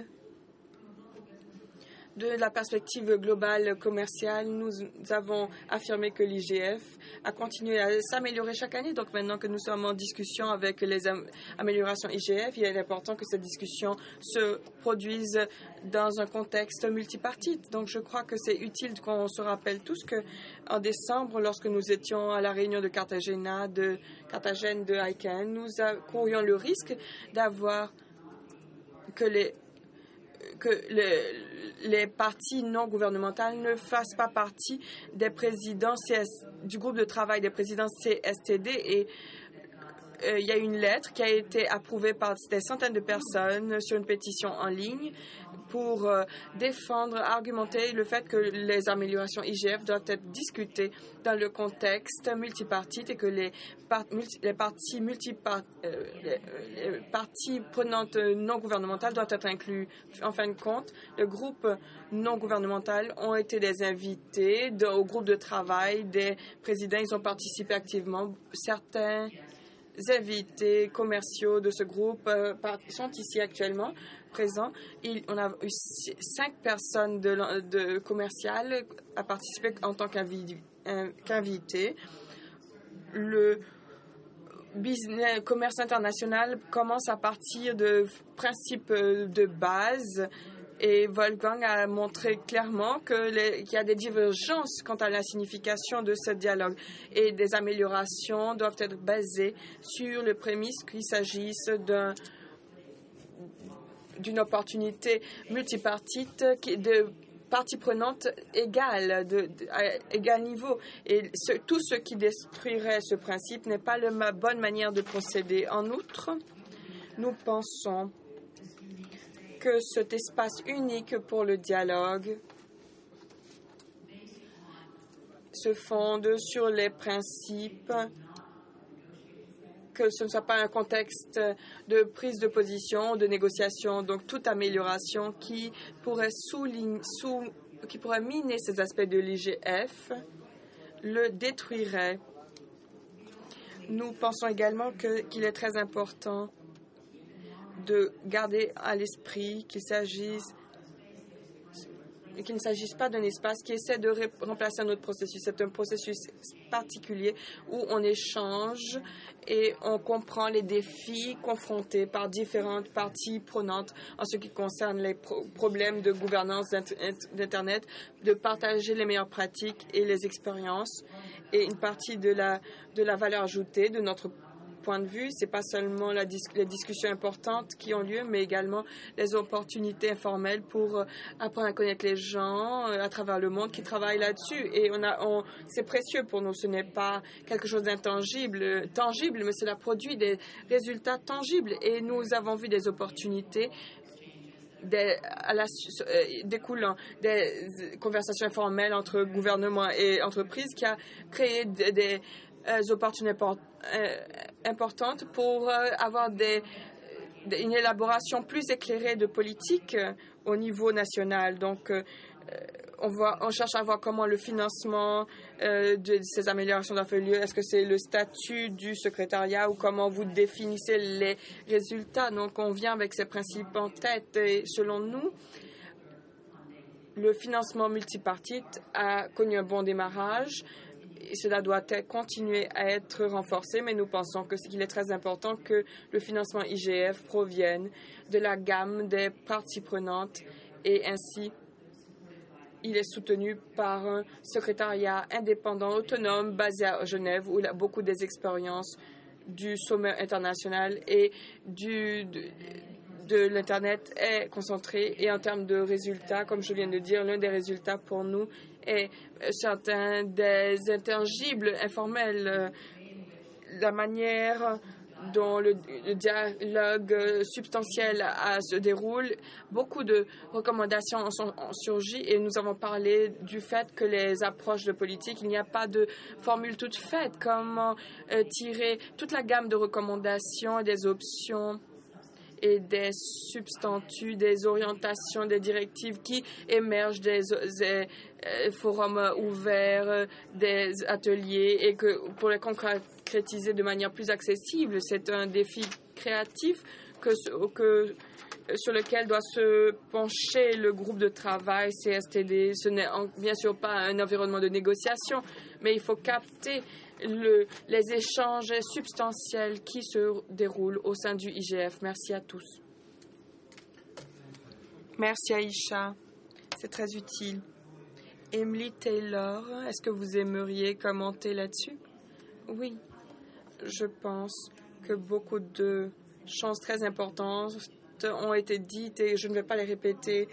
De la perspective globale commerciale, nous avons affirmé que l'I G F a continué à s'améliorer chaque année. Donc maintenant que nous sommes en discussion avec les am améliorations I G F, il est important que cette discussion se produise dans un contexte multipartite. Donc je crois que c'est utile qu'on se rappelle tous qu'en décembre, lorsque nous étions à la réunion de Cartagena, de Carthagène de I C A N, nous courions le risque d'avoir que les que les, les partis non gouvernementaux ne fassent pas partie des présidents C S, du groupe de travail des présidents C S T D, et euh, il y a une lettre qui a été approuvée par des centaines de personnes sur une pétition en ligne pour euh, défendre, argumenter le fait que les améliorations I G F doivent être discutées dans le contexte multipartite et que les, par multi les parties multipart euh, les, les parties prenantes non gouvernementales doivent être inclus. En fin de compte, le groupe non gouvernemental ont été des invités de, au groupe de travail des présidents. Ils ont participé activement. Certains invités commerciaux de ce groupe euh, sont ici actuellement présents. Il, on a eu cinq personnes de, de commerciales à participer en tant qu'invités. Le business, commerce international commence à partir de principes de base. Et Wolfgang a montré clairement qu'il y a des divergences quant à la signification de ce dialogue. Et des améliorations doivent être basées sur le prémisse qu'il s'agisse d'un d'une opportunité multipartite qui, de parties prenantes égales, de, de, à égal niveau. Et ce, tout ce qui détruirait ce principe n'est pas la bonne manière de procéder. En outre, nous pensons que cet espace unique pour le dialogue se fonde sur les principes, que ce ne soit pas un contexte de prise de position, de négociation. Donc, toute amélioration qui pourrait, souligner, sous, qui pourrait miner ces aspects de l'I G F le détruirait. Nous pensons également que, qu'il est très important de garder à l'esprit qu'il s'agisse qu'il ne s'agisse pas d'un espace qui essaie de remplacer un autre processus. C'est un processus particulier où on échange et on comprend les défis confrontés par différentes parties prenantes en ce qui concerne les pro problèmes de gouvernance d'Internet, de partager les meilleures pratiques et les expériences. Et une partie de la, de la valeur ajoutée de notre point de vue, c'est pas seulement la dis les discussions importantes qui ont lieu, mais également les opportunités informelles pour euh, apprendre à connaître les gens euh, à travers le monde qui travaillent là-dessus. Et on a, on, c'est précieux pour nous. Ce n'est pas quelque chose d'intangible, tangible, mais cela produit des résultats tangibles. Et nous avons vu des opportunités Des, à la, euh, découlant des conversations informelles entre gouvernements et entreprises qui a créé des, des euh, opportunités euh, importantes pour euh, avoir des, des, une élaboration plus éclairée de politique euh, au niveau national. Donc, euh, on, voit, on cherche à voir comment le financement euh, de ces améliorations doit faire lieu. Est-ce que c'est le statut du secrétariat ou comment vous définissez les résultats? Donc, on vient avec ces principes en tête. Et selon nous, le financement multipartite a connu un bon démarrage. Et cela doit continuer à être renforcé, mais nous pensons que qu'il est très important que le financement I G F provienne de la gamme des parties prenantes et ainsi il est soutenu par un secrétariat indépendant, autonome, basé à Genève, où il a beaucoup des expériences du sommet international et du, de, de l'Internet est concentré. Et en termes de résultats, comme je viens de dire, l'un des résultats pour nous est certains des intangibles informels, la manière dont le, le dialogue substantiel a, se déroule. Beaucoup de recommandations en sont ont surgi et nous avons parlé du fait que les approches de politique, il n'y a pas de formule toute faite. Comment euh, tirer toute la gamme de recommandations, des options et des substantus, des orientations, des directives qui émergent des, des euh, forums ouverts, des ateliers, et que pour les concrétiser de manière plus accessible, c'est un défi créatif que, que, sur lequel doit se pencher le groupe de travail C S T D. Ce n'est bien sûr pas un environnement de négociation, mais il faut capter Le, les échanges substantiels qui se déroulent au sein du I G F. Merci à tous. Merci Aïcha, c'est très utile. Emily Taylor, est-ce que vous aimeriez commenter là-dessus? Oui, je pense que beaucoup de choses très importantes ont été dites et je ne vais pas les répéter.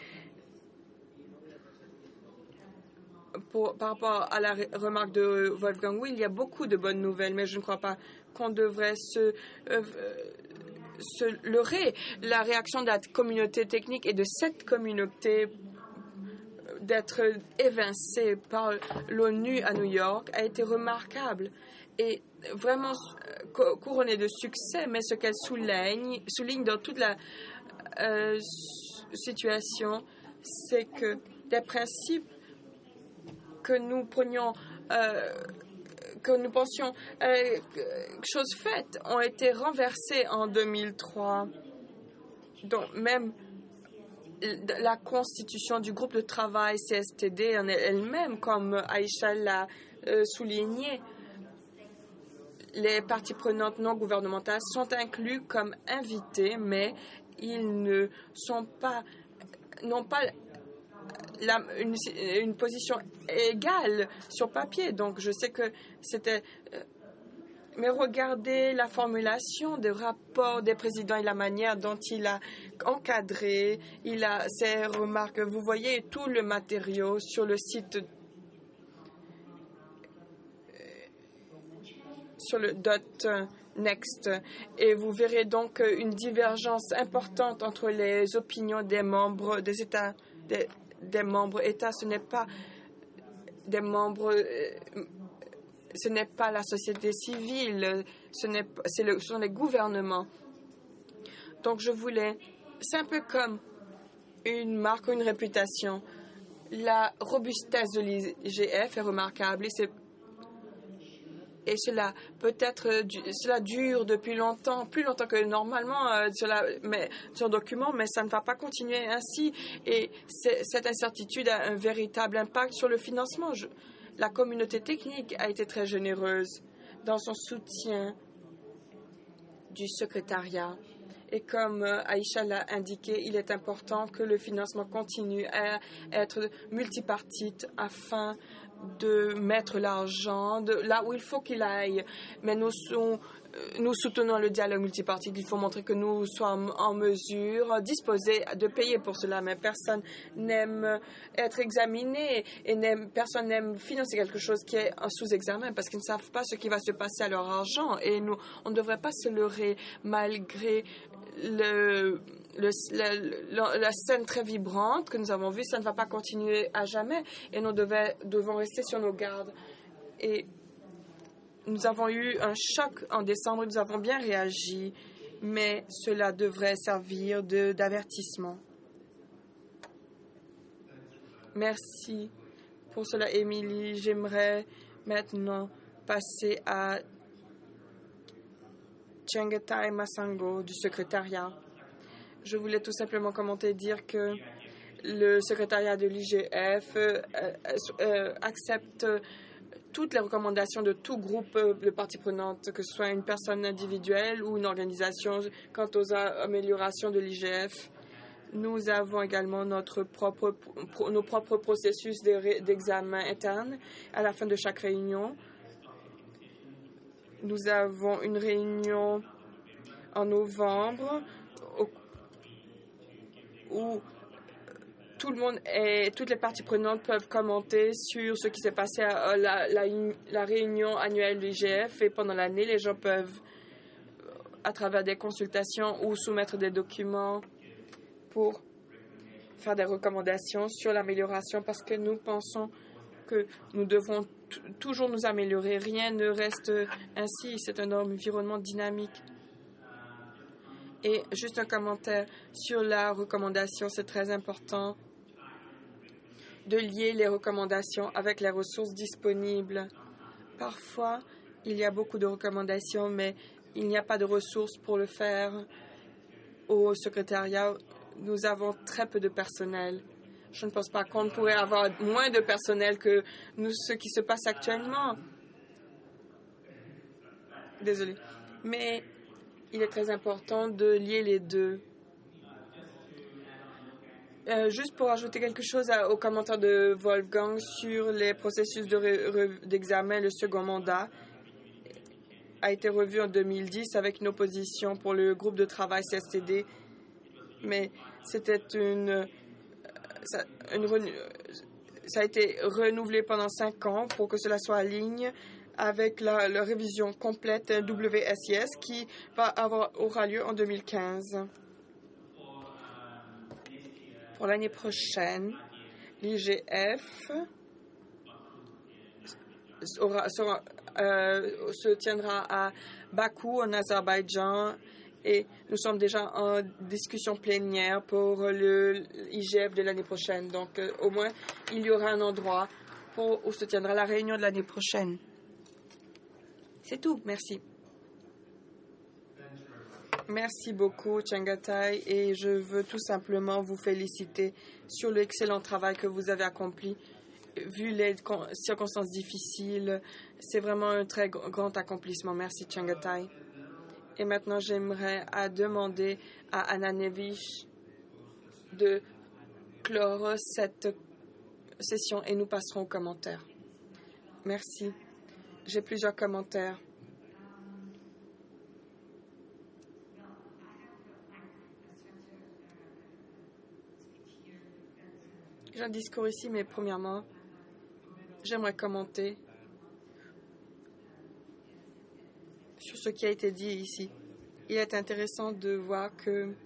Pour, par rapport à la remarque de Wolfgang, oui, il y a beaucoup de bonnes nouvelles, mais je ne crois pas qu'on devrait se, euh, se leurrer. La réaction de la communauté technique et de cette communauté d'être évincée par l'ONU à New York a été remarquable et vraiment couronnée de succès, mais ce qu'elle souligne, souligne dans toute la euh, situation, c'est que des principes que nous prenions, euh, que nous pensions euh, chose faite, ont été renversés en deux mille trois. Donc même la constitution du groupe de travail C S T D en elle-même, comme Aïcha l'a euh, souligné, les parties prenantes non gouvernementales sont inclus comme invités, mais ils ne sont pas, n'ont pas La, une, une position égale sur papier. Donc, je sais que c'était... Euh, mais regardez la formulation des rapports des présidents et la manière dont il a encadré, il a ses remarques. Vous voyez tout le matériau sur le site, sur le dot next. Et vous verrez donc une divergence importante entre les opinions des membres des États, des, des membres États. Ce n'est pas des membres, ce n'est pas la société civile, ce, n'est, c'est le, ce sont les gouvernements. Donc je voulais, c'est un peu comme une marque ou une réputation. La robustesse de l'I G F est remarquable et, c'est, et cela peut-être, cela dure depuis longtemps, plus longtemps que normalement euh, sur, la, mais, sur le document, mais ça ne va pas continuer ainsi. Et cette incertitude a un véritable impact sur le financement. Je, la communauté technique a été très généreuse dans son soutien du secrétariat. Et comme Aïcha l'a indiqué, il est important que le financement continue à être multipartite afin de mettre l'argent là où il faut qu'il aille. Mais nous, sont, nous soutenons le dialogue multipartite. Il faut montrer que nous sommes en mesure, disposés de payer pour cela. Mais personne n'aime être examiné et n'aime, personne n'aime financer quelque chose qui est sous examen parce qu'ils ne savent pas ce qui va se passer à leur argent. Et nous, on ne devrait pas se leurrer malgré Le, le, la, la scène très vibrante que nous avons vue. Ça ne va pas continuer à jamais et nous devait, devons rester sur nos gardes. Et nous avons eu un choc en décembre, nous avons bien réagi, mais cela devrait servir de, d'avertissement. Merci pour cela, Émilie. J'aimerais maintenant passer à Chengetai Masango du secrétariat. Je voulais tout simplement commenter et dire que le secrétariat de l'I G F euh, euh, accepte toutes les recommandations de tout groupe de parties prenantes, que ce soit une personne individuelle ou une organisation, quant aux améliorations de l'I G F. Nous avons également notre propre, nos propres processus d'examen interne à la fin de chaque réunion. Nous avons une réunion en novembre où tout le monde et toutes les parties prenantes peuvent commenter sur ce qui s'est passé à la, la, la réunion annuelle du I G F, et pendant l'année, les gens peuvent, à travers des consultations ou soumettre des documents pour faire des recommandations sur l'amélioration, parce que nous pensons que nous devons toujours nous améliorer. Rien ne reste ainsi. C'est un environnement dynamique. Et juste un commentaire sur la recommandation, c'est très important de lier les recommandations avec les ressources disponibles. Parfois, il y a beaucoup de recommandations, mais il n'y a pas de ressources pour le faire. Au secrétariat, nous avons très peu de personnel. Je ne pense pas qu'on pourrait avoir moins de personnel que nous, ce qui se passe actuellement. Désolée. Mais il est très important de lier les deux. Euh, juste pour ajouter quelque chose à, au commentaire de Wolfgang sur les processus d'examen, de le second mandat a été revu en deux mille dix avec une opposition pour le groupe de travail C S T D, mais c'était une, ça, une ça a été renouvelé pendant cinq ans pour que cela soit en ligne avec la, la révision complète W S I S qui va avoir, aura lieu en deux mille quinze. Pour l'année prochaine, l'I G F aura, sera, euh, se tiendra à Bakou, en Azerbaïdjan, et nous sommes déjà en discussion plénière pour le I G F de l'année prochaine. Donc, euh, au moins, il y aura un endroit pour, où se tiendra la réunion de l'année prochaine. C'est tout. Merci. Merci beaucoup, Tchangatai, et je veux tout simplement vous féliciter sur l'excellent travail que vous avez accompli. Vu les circonstances difficiles, c'est vraiment un très grand accomplissement. Merci, Tchangatai. Et maintenant, j'aimerais à demander à Anna Nevich de clore cette session et nous passerons aux commentaires. Merci. J'ai plusieurs commentaires. J'ai un discours ici, mais premièrement, j'aimerais commenter sur ce qui a été dit ici. Il est intéressant de voir que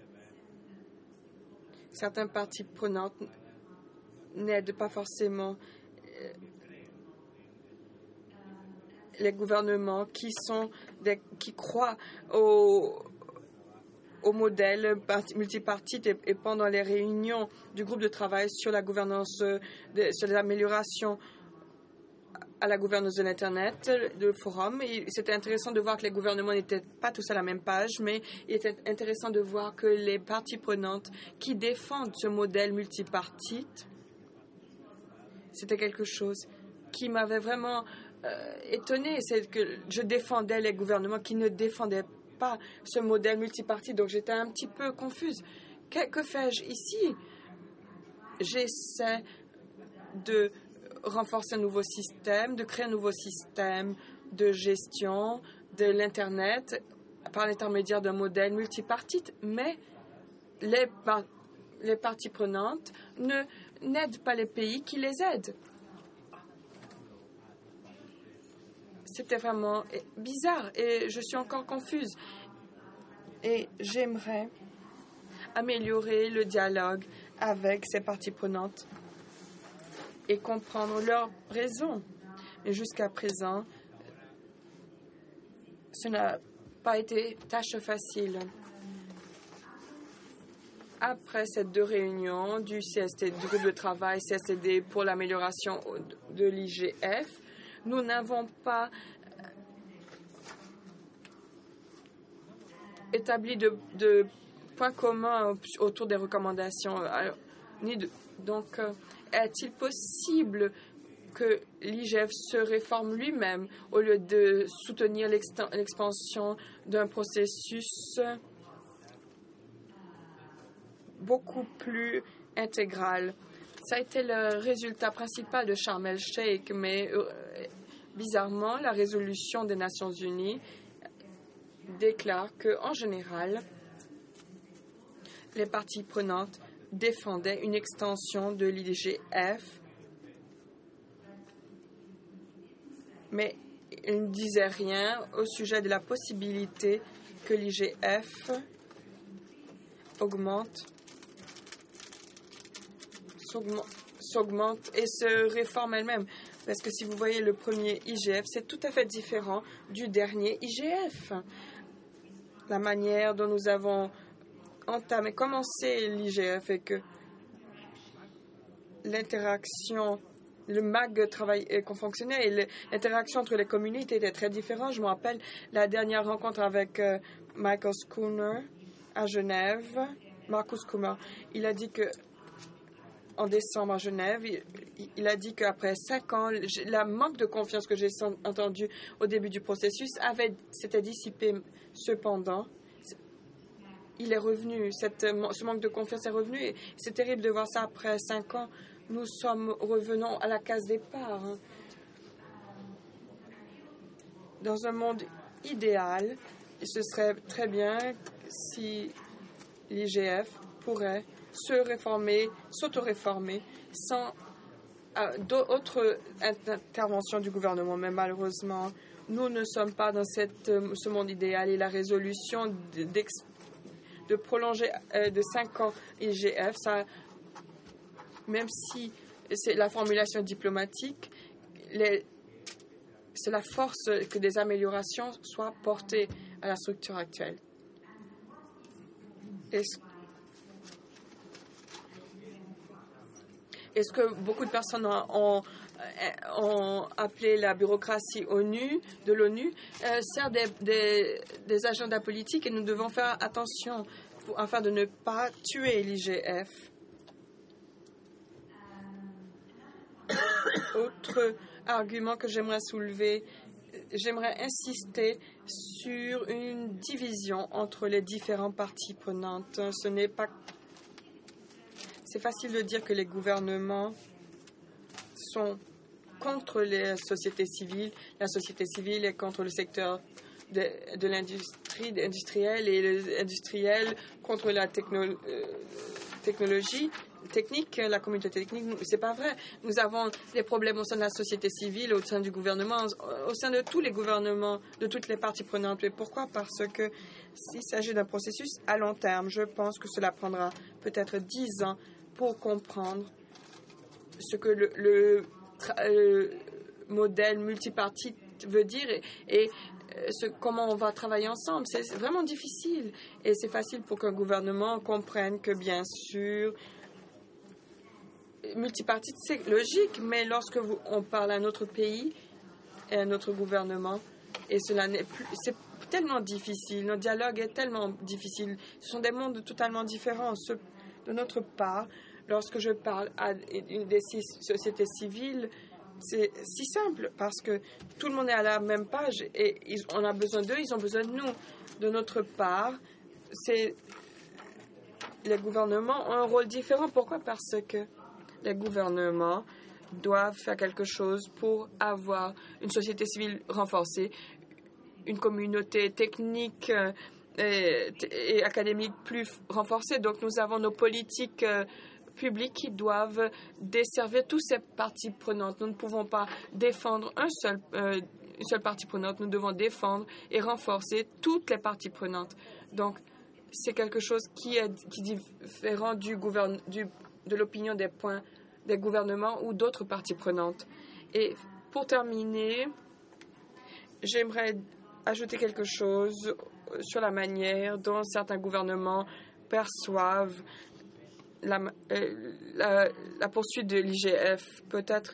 certaines parties prenantes n'aident pas forcément les gouvernements qui sont des, qui croient au au modèle multipartite et, et pendant les réunions du groupe de travail sur la gouvernance, de, sur les améliorations à la gouvernance de l'Internet, le forum. C'était intéressant de voir que les gouvernements n'étaient pas tous à la même page, mais il était intéressant de voir que les parties prenantes qui défendent ce modèle multipartite, c'était quelque chose qui m'avait vraiment euh, étonnée. C'est que je défendais les gouvernements qui ne défendaient pas pas ce modèle multipartite, donc j'étais un petit peu confuse. Que, que fais-je ici? J'essaie de renforcer un nouveau système, de créer un nouveau système de gestion de l'Internet par l'intermédiaire d'un modèle multipartite, mais les, par, les parties prenantes ne n'aident pas les pays qui les aident. C'était vraiment bizarre et je suis encore confuse. Et j'aimerais améliorer le dialogue avec ces parties prenantes et comprendre leurs raisons. Mais jusqu'à présent, ce n'a pas été tâche facile. Après ces deux réunions du C S T, du groupe de travail C S T D pour l'amélioration de l'I G F, nous n'avons pas établi de, de points communs autour des recommandations. Alors, ni de, donc, euh, est-il possible que l'I G F se réforme lui-même au lieu de soutenir l'expansion d'un processus beaucoup plus intégrale. Ça a été le résultat principal de Sharm el-Sheikh, mais euh, bizarrement, la résolution des Nations Unies déclare qu'en général, les parties prenantes défendaient une extension de l'I G F, mais ils ne disaient rien au sujet de la possibilité que l'I G F augmente, s'augmente et se réforme elle-même. Parce que si vous voyez le premier I G F, c'est tout à fait différent du dernier I G F. La manière dont nous avons entamé, commencé l'I G F et que l'interaction, le M A G travaillait, qu'on fonctionnait et l'interaction entre les communautés était très différente. Je me rappelle la dernière rencontre avec euh, Michael Schooner à Genève, Marcus Kummer. Il a dit que en décembre à Genève, il, il a dit qu'après cinq ans, la manque de confiance que j'ai entendu au début du processus avait s'était dissipé. Cependant, il est revenu. Cette, ce manque de confiance est revenu. Et c'est terrible de voir ça après cinq ans. Nous sommes revenons à la case départ. Hein. Dans un monde idéal, ce serait très bien si l'I G F pourrait se réformer, s'auto-réformer sans euh, d'autres interventions du gouvernement. Mais malheureusement, nous ne sommes pas dans cette, euh, ce monde idéal et la résolution de, de prolonger euh, de cinq ans l'I G F, ça, même si c'est la formulation diplomatique, les, c'est la force que des améliorations soient portées à la structure actuelle. Est-ce Est-ce que beaucoup de personnes ont, ont, ont appelé la bureaucratie ONU, de l'ONU, euh, sert des, des, des agendas politiques et nous devons faire attention pour, afin de ne pas tuer l'I G F. Autre argument que j'aimerais soulever, j'aimerais insister sur une division entre les différentes parties prenantes. Ce n'est pas C'est facile de dire que les gouvernements sont contre les sociétés civiles. La société civile est contre le secteur de, de l'industrie industrielle et l'industriel contre la techno, euh, technologie technique, la communauté technique. C'est pas vrai. Nous avons des problèmes au sein de la société civile, au sein du gouvernement, au sein de tous les gouvernements, de toutes les parties prenantes. Et pourquoi? Parce que s'il s'agit d'un processus à long terme, je pense que cela prendra peut-être dix ans pour comprendre ce que le, le euh, modèle multipartite veut dire et, et ce, comment on va travailler ensemble. C'est vraiment difficile et c'est facile pour qu'un gouvernement comprenne que, bien sûr, multipartite, c'est logique, mais lorsque vous, on parle à un autre pays et à un autre gouvernement, et cela n'est plus... C'est tellement difficile, notre dialogue est tellement difficile. Ce sont des mondes totalement différents. Ce, de notre part, lorsque je parle à une des six sociétés civiles, c'est si simple parce que tout le monde est à la même page et ils, on a besoin d'eux, ils ont besoin de nous. De notre part, c'est les gouvernements ont un rôle différent. Pourquoi? Parce que les gouvernements doivent faire quelque chose pour avoir une société civile renforcée, une communauté technique et, et académique plus renforcée. Donc, nous avons nos politiques euh, publiques qui doivent desservir toutes ces parties prenantes. Nous ne pouvons pas défendre un seul, euh, une seule partie prenante. Nous devons défendre et renforcer toutes les parties prenantes. Donc, c'est quelque chose qui est, qui est différent du gouverne, du, de l'opinion des points des gouvernements ou d'autres parties prenantes. Et pour terminer, j'aimerais ajouter quelque chose sur la manière dont certains gouvernements perçoivent la, euh, la, la poursuite de l'I G F. Peut-être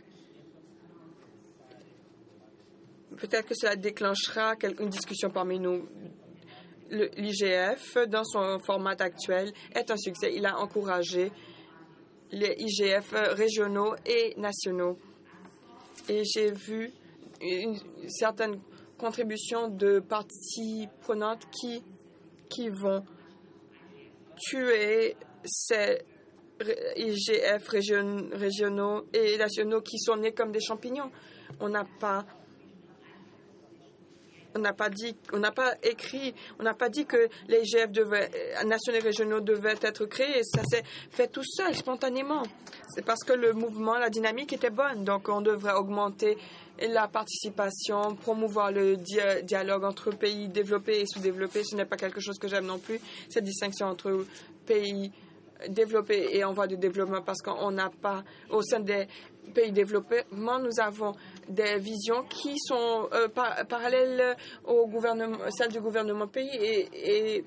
peut-être que cela déclenchera une discussion parmi nous. L'I G F, dans son format actuel, est un succès. Il a encouragé les I G F régionaux et nationaux. Et j'ai vu une certaine contribution de parties prenantes qui, qui vont tuer ces I G F région, régionaux et nationaux qui sont nés comme des champignons. On n'a pas, on n'a pas dit, on n'a pas écrit, on n'a pas dit que les I G F devaient, nationaux et régionaux devaient être créés. Ça s'est fait tout seul, spontanément. C'est parce que le mouvement, la dynamique était bonne. Donc, on devrait augmenter la participation, promouvoir le dia- dialogue entre pays développés et sous-développés. Ce n'est pas quelque chose que j'aime non plus, cette distinction entre pays développés et en voie de développement, parce qu'on n'a pas, au sein des pays développés, nous avons des visions qui sont euh, par, parallèles au gouvernement, celles du gouvernement pays et, et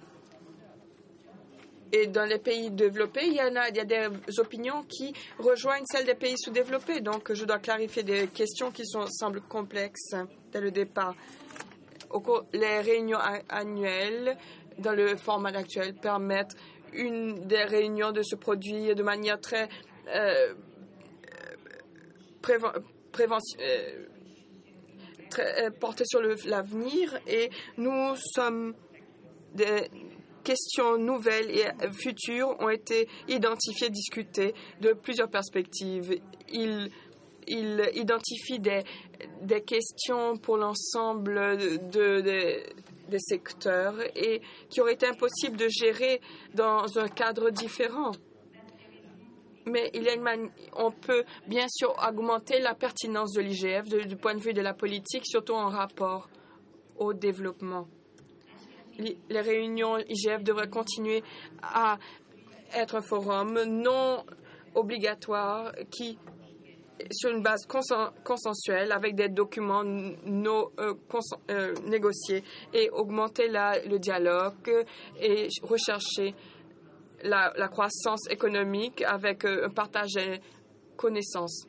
Et dans les pays développés, il y, en a, il y a des opinions qui rejoignent celles des pays sous-développés. Donc, je dois clarifier des questions qui sont, semblent complexes dès le départ. Au cours, les réunions annuelles, dans le format actuel, permettent une des réunions de se produire de manière très euh, préven, prévention, euh, très, euh, portée sur le, l'avenir. Et nous sommes des questions nouvelles et futures ont été identifiées, discutées de plusieurs perspectives. Il, il identifie des, des questions pour l'ensemble de, de, des secteurs et qui auraient été impossibles de gérer dans un cadre différent. Mais il y a une mani- on peut bien sûr augmenter la pertinence de l'I G F de, du point de vue de la politique, surtout en rapport au développement. Les réunions I G F devraient continuer à être un forum non obligatoire qui, sur une base consen- consensuelle, avec des documents no, euh, consen- euh, négociés, et augmenter la, le dialogue et rechercher la, la croissance économique avec euh, un partage des connaissances.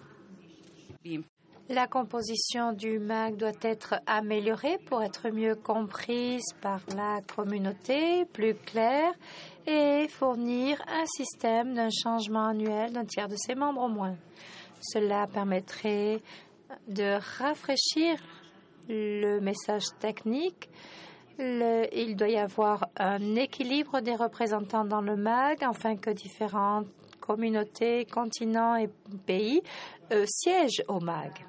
La composition du M A C doit être améliorée pour être mieux comprise par la communauté, plus claire, et fournir un système d'un changement annuel d'un tiers de ses membres au moins. Cela permettrait de rafraîchir le message technique. Le, il doit y avoir un équilibre des représentants dans le M A C afin que différentes communautés, continents et pays euh, siègent au M A C.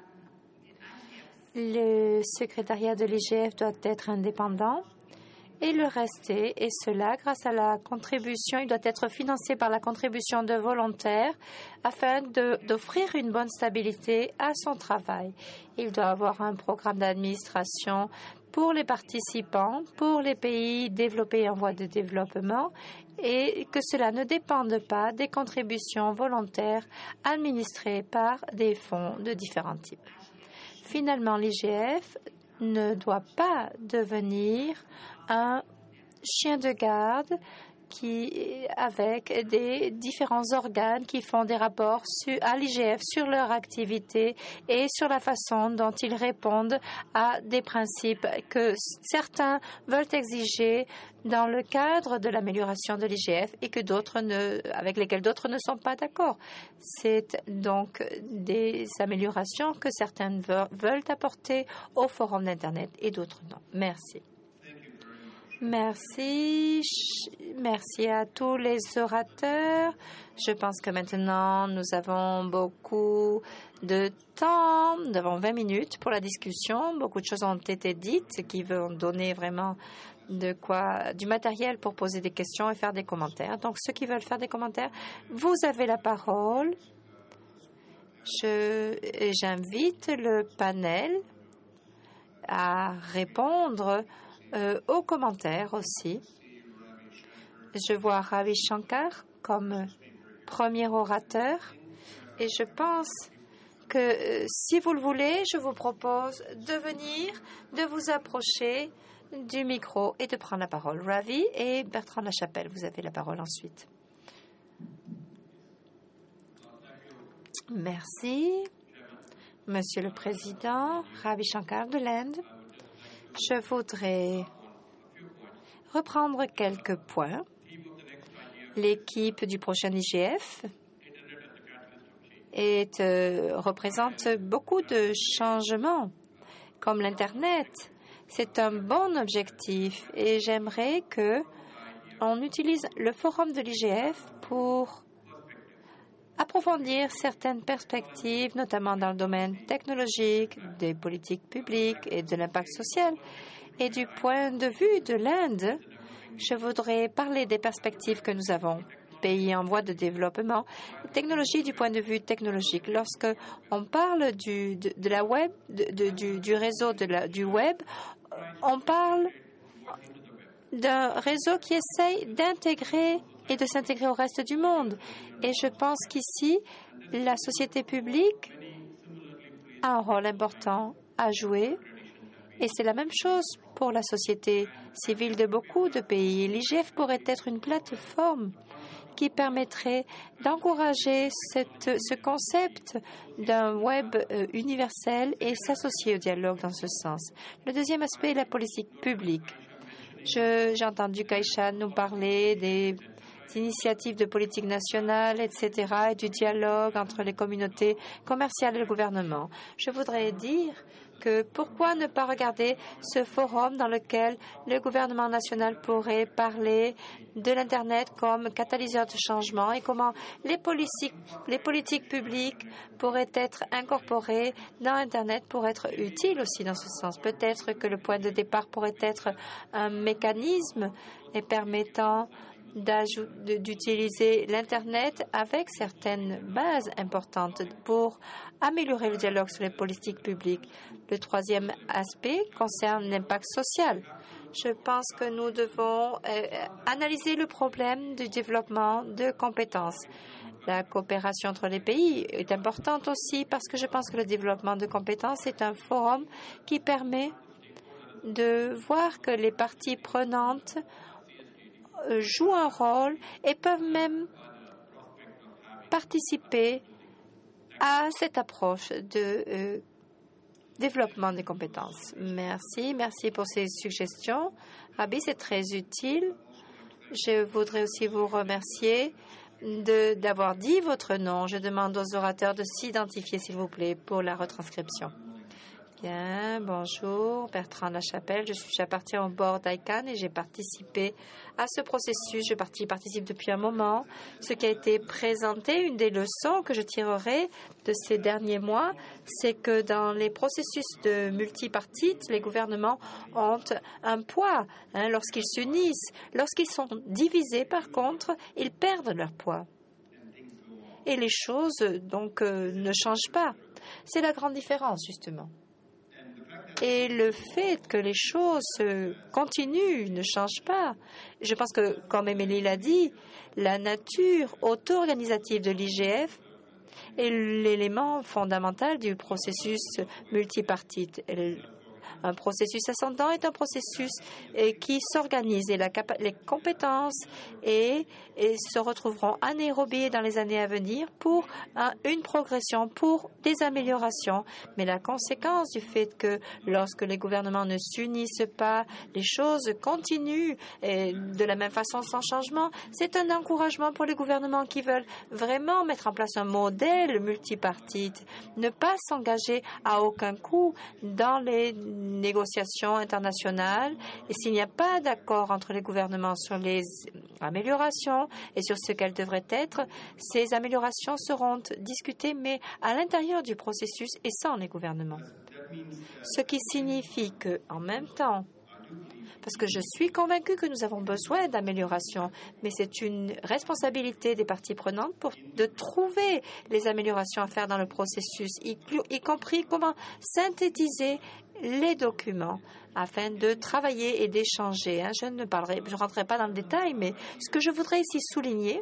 Le secrétariat de l'I G F doit être indépendant et le rester, et cela grâce à la contribution, il doit être financé par la contribution de volontaires afin de, d'offrir une bonne stabilité à son travail. Il doit avoir un programme d'administration pour les participants, pour les pays développés en voie de développement, et que cela ne dépende pas des contributions volontaires administrées par des fonds de différents types. Finalement, l'I G F ne doit pas devenir un chien de garde qui, avec des différents organes qui font des rapports sur, à l'I G F sur leur activité et sur la façon dont ils répondent à des principes que certains veulent exiger dans le cadre de l'amélioration de l'I G F et que d'autres ne, avec lesquels d'autres ne sont pas d'accord. C'est donc des améliorations que certains veulent apporter au forum d'Internet et d'autres non. Merci. Merci. Merci à tous les orateurs. Je pense que maintenant, nous avons beaucoup de temps. Nous avons vingt minutes pour la discussion. Beaucoup de choses ont été dites qui vont donner vraiment de quoi, du matériel pour poser des questions et faire des commentaires. Donc, ceux qui veulent faire des commentaires, vous avez la parole. Je, j'invite le panel à répondre Euh, aux commentaires aussi. Je vois Ravi Shankar comme premier orateur et je pense que euh, si vous le voulez, je vous propose de venir, de vous approcher du micro et de prendre la parole. Ravi et Bertrand Lachapelle, vous avez la parole ensuite. Merci, Monsieur le Président, Ravi Shankar de l'Inde. Je voudrais reprendre quelques points. L'équipe du prochain I G F est, euh, représente beaucoup de changements, comme l'Internet. C'est un bon objectif et j'aimerais que on utilise le forum de l'I G F pour approfondir certaines perspectives, notamment dans le domaine technologique, des politiques publiques et de l'impact social. Et du point de vue de l'Inde, je voudrais parler des perspectives que nous avons, pays en voie de développement, technologie du point de vue technologique. Lorsque on parle du, de, de la web, de, de, du, du réseau de la, du web, on parle d'un réseau qui essaye d'intégrer et de s'intégrer au reste du monde. Et je pense qu'ici, la société publique a un rôle important à jouer. Et c'est la même chose pour la société civile de beaucoup de pays. L'I G F pourrait être une plateforme qui permettrait d'encourager ce concept d'un web euh, universel et s'associer au dialogue dans ce sens. Le deuxième aspect est la politique publique. J'ai entendu Kaishan nous parler des initiatives de politique nationale, et cetera, et du dialogue entre les communautés commerciales et le gouvernement. Je voudrais dire que pourquoi ne pas regarder ce forum dans lequel le gouvernement national pourrait parler de l'Internet comme catalyseur de changement et comment les politiques, les politiques publiques pourraient être incorporées dans Internet pour être utiles aussi dans ce sens. Peut-être que le point de départ pourrait être un mécanisme et permettant d'utiliser l'Internet avec certaines bases importantes pour améliorer le dialogue sur les politiques publiques. Le troisième aspect concerne l'impact social. Je pense que nous devons euh, analyser le problème du développement de compétences. La coopération entre les pays est importante aussi parce que je pense que le développement de compétences est un forum qui permet de voir que les parties prenantes jouent un rôle et peuvent même participer à cette approche de euh, développement des compétences. Merci. Merci pour ces suggestions. Rabi, c'est très utile. Je voudrais aussi vous remercier d'avoir dit votre nom. Je demande aux orateurs de s'identifier, s'il vous plaît, pour la retranscription. Bien, bonjour, Bertrand Lachapelle. Je suis, j'appartiens au board d'I C A N et j'ai participé à ce processus. Je participe depuis un moment. Ce qui a été présenté, une des leçons que je tirerai de ces derniers mois, c'est que dans les processus de multipartite, les gouvernements ont un poids hein, lorsqu'ils s'unissent. Lorsqu'ils sont divisés, par contre, ils perdent leur poids. Et les choses, donc, euh, ne changent pas. C'est la grande différence, justement. Et le fait que les choses continuent, ne changent pas. Je pense que, comme Émilie l'a dit, la nature auto-organisative de l'I G F est l'élément fondamental du processus multipartite. Un processus ascendant est un processus qui s'organise et la les compétences et, et se retrouveront anaérobiées dans les années à venir pour un, une progression, pour des améliorations. Mais la conséquence du fait que lorsque les gouvernements ne s'unissent pas, les choses continuent et de la même façon sans changement, c'est un encouragement pour les gouvernements qui veulent vraiment mettre en place un modèle multipartite, ne pas s'engager à aucun coût dans les négociations internationales et s'il n'y a pas d'accord entre les gouvernements sur les améliorations et sur ce qu'elles devraient être, ces améliorations seront discutées mais à l'intérieur du processus et sans les gouvernements. Ce qui signifie que, en même temps, parce que je suis convaincue que nous avons besoin d'améliorations, mais c'est une responsabilité des parties prenantes pour de trouver les améliorations à faire dans le processus, y, y compris comment synthétiser les documents afin de travailler et d'échanger. Hein. Je ne parlerai, je rentrerai pas dans le détail, mais ce que je voudrais ici souligner,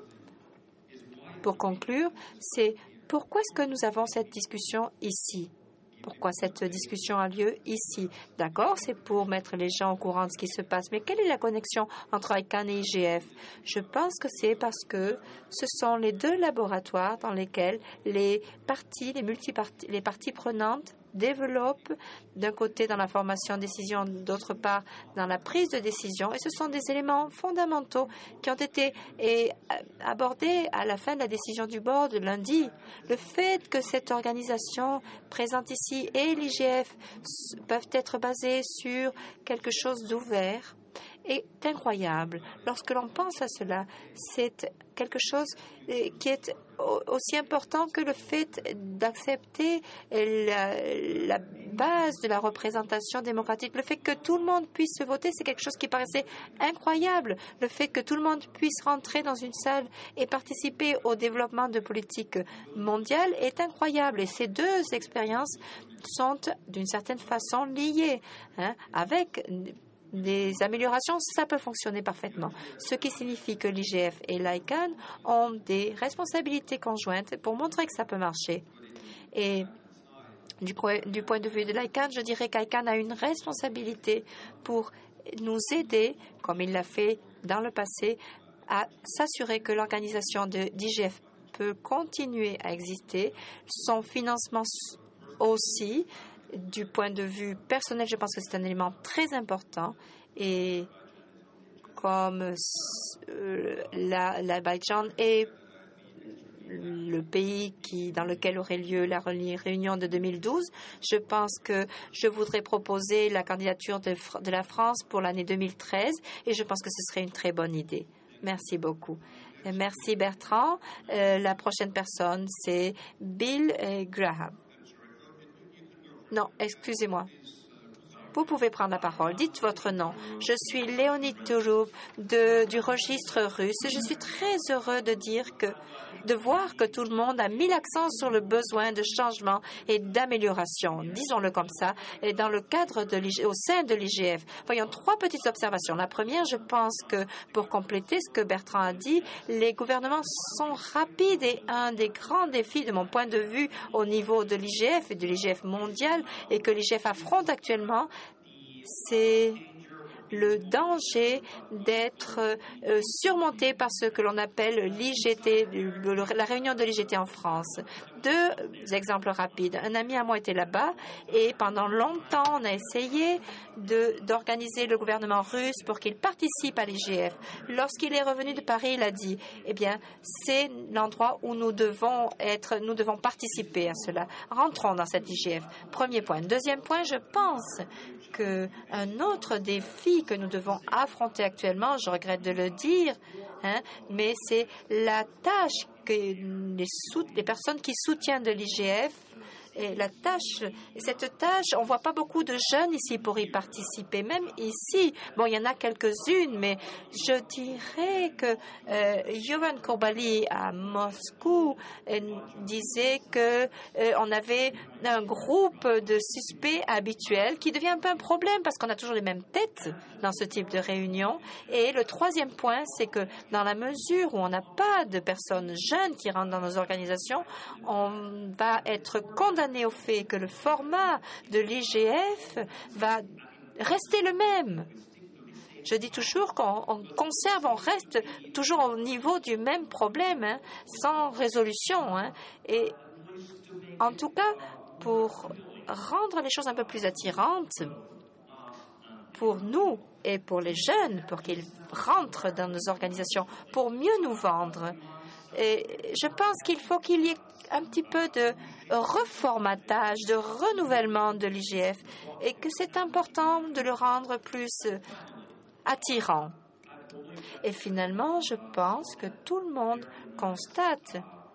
pour conclure, c'est pourquoi est-ce que nous avons cette discussion ici? Pourquoi cette discussion a lieu ici? D'accord, c'est pour mettre les gens au courant de ce qui se passe. Mais quelle est la connexion entre I C A N et I G F? Je pense que c'est parce que ce sont les deux laboratoires dans lesquels les parties, les multiparties, les parties prenantes développent d'un côté dans la formation de décision, d'autre part dans la prise de décision. Et ce sont des éléments fondamentaux qui ont été et, abordés à la fin de la décision du board lundi. Le fait que cette organisation présente ici et l'I G F peuvent être basées sur quelque chose d'ouvert est incroyable. Lorsque l'on pense à cela, c'est quelque chose qui est aussi important que le fait d'accepter la, la base de la représentation démocratique. Le fait que tout le monde puisse voter, c'est quelque chose qui paraissait incroyable. Le fait que tout le monde puisse rentrer dans une salle et participer au développement de politiques mondiales est incroyable. Et ces deux expériences sont d'une certaine façon liées, hein, avec des améliorations, ça peut fonctionner parfaitement. Ce qui signifie que l'I G F et l'ICANN ont des responsabilités conjointes pour montrer que ça peut marcher. Et du, du point de vue de l'ICANN, je dirais qu'ICANN a une responsabilité pour nous aider, comme il l'a fait dans le passé, à s'assurer que l'organisation de d'I G F peut continuer à exister, son financement aussi. Du point de vue personnel, je pense que c'est un élément très important. Et comme euh, l'Azerbaïdjan est le pays qui, dans lequel aurait lieu la réunion de deux mille douze, je pense que je voudrais proposer la candidature de, de la France pour l'année deux mille treize et je pense que ce serait une très bonne idée. Merci beaucoup. Merci Bertrand. Euh, la prochaine personne, c'est Bill Graham. Non, excusez-moi. Vous pouvez prendre la parole. Dites votre nom. Je suis Léonide Touroub du registre russe. Je suis très heureux de dire que, de voir que tout le monde a mis l'accent sur le besoin de changement et d'amélioration, disons-le comme ça, et dans le cadre de l'I G F, au sein de l'I G F. Voyons trois petites observations. La première, je pense que pour compléter ce que Bertrand a dit, les gouvernements sont rapides et un des grands défis de mon point de vue au niveau de l'I G F et de l'I G F mondial et que l'I G F affronte actuellement, c'est le danger d'être euh, surmonté par ce que l'on appelle l'I G T, la réunion de l'I G T en France. Deux exemples rapides. Un ami à moi était là-bas et pendant longtemps, on a essayé d'organiser le gouvernement russe pour qu'il participe à l'I G F. Lorsqu'il est revenu de Paris, il a dit, eh bien, c'est l'endroit où nous devons être, nous devons participer à cela. Rentrons dans cette I G F. Premier point. Deuxième point, je pense qu'un autre défi que nous devons affronter actuellement, je regrette de le dire, hein, mais c'est la tâche que les, les personnes qui soutiennent de l'I G F et la tâche, cette tâche, on ne voit pas beaucoup de jeunes ici pour y participer. Même ici, bon, il y en a quelques-unes, mais je dirais que euh, Yovan Kourbali à Moscou euh, disait que euh, on avait un groupe de suspects habituels qui devient un peu un problème parce qu'on a toujours les mêmes têtes dans ce type de réunion. Et le troisième point, c'est que dans la mesure où on n'a pas de personnes jeunes qui rentrent dans nos organisations, on va être condamné au fait que le format de l'I G F va rester le même. Je dis toujours qu'on conserve, on reste toujours au niveau du même problème, hein, sans résolution. Hein. Et en tout cas, pour rendre les choses un peu plus attirantes pour nous et pour les jeunes, pour qu'ils rentrent dans nos organisations, pour mieux nous vendre, et je pense qu'il faut qu'il y ait un petit peu de reformatage, de renouvellement de l'I G F et que c'est important de le rendre plus attirant. Et finalement, je pense que tout le monde constate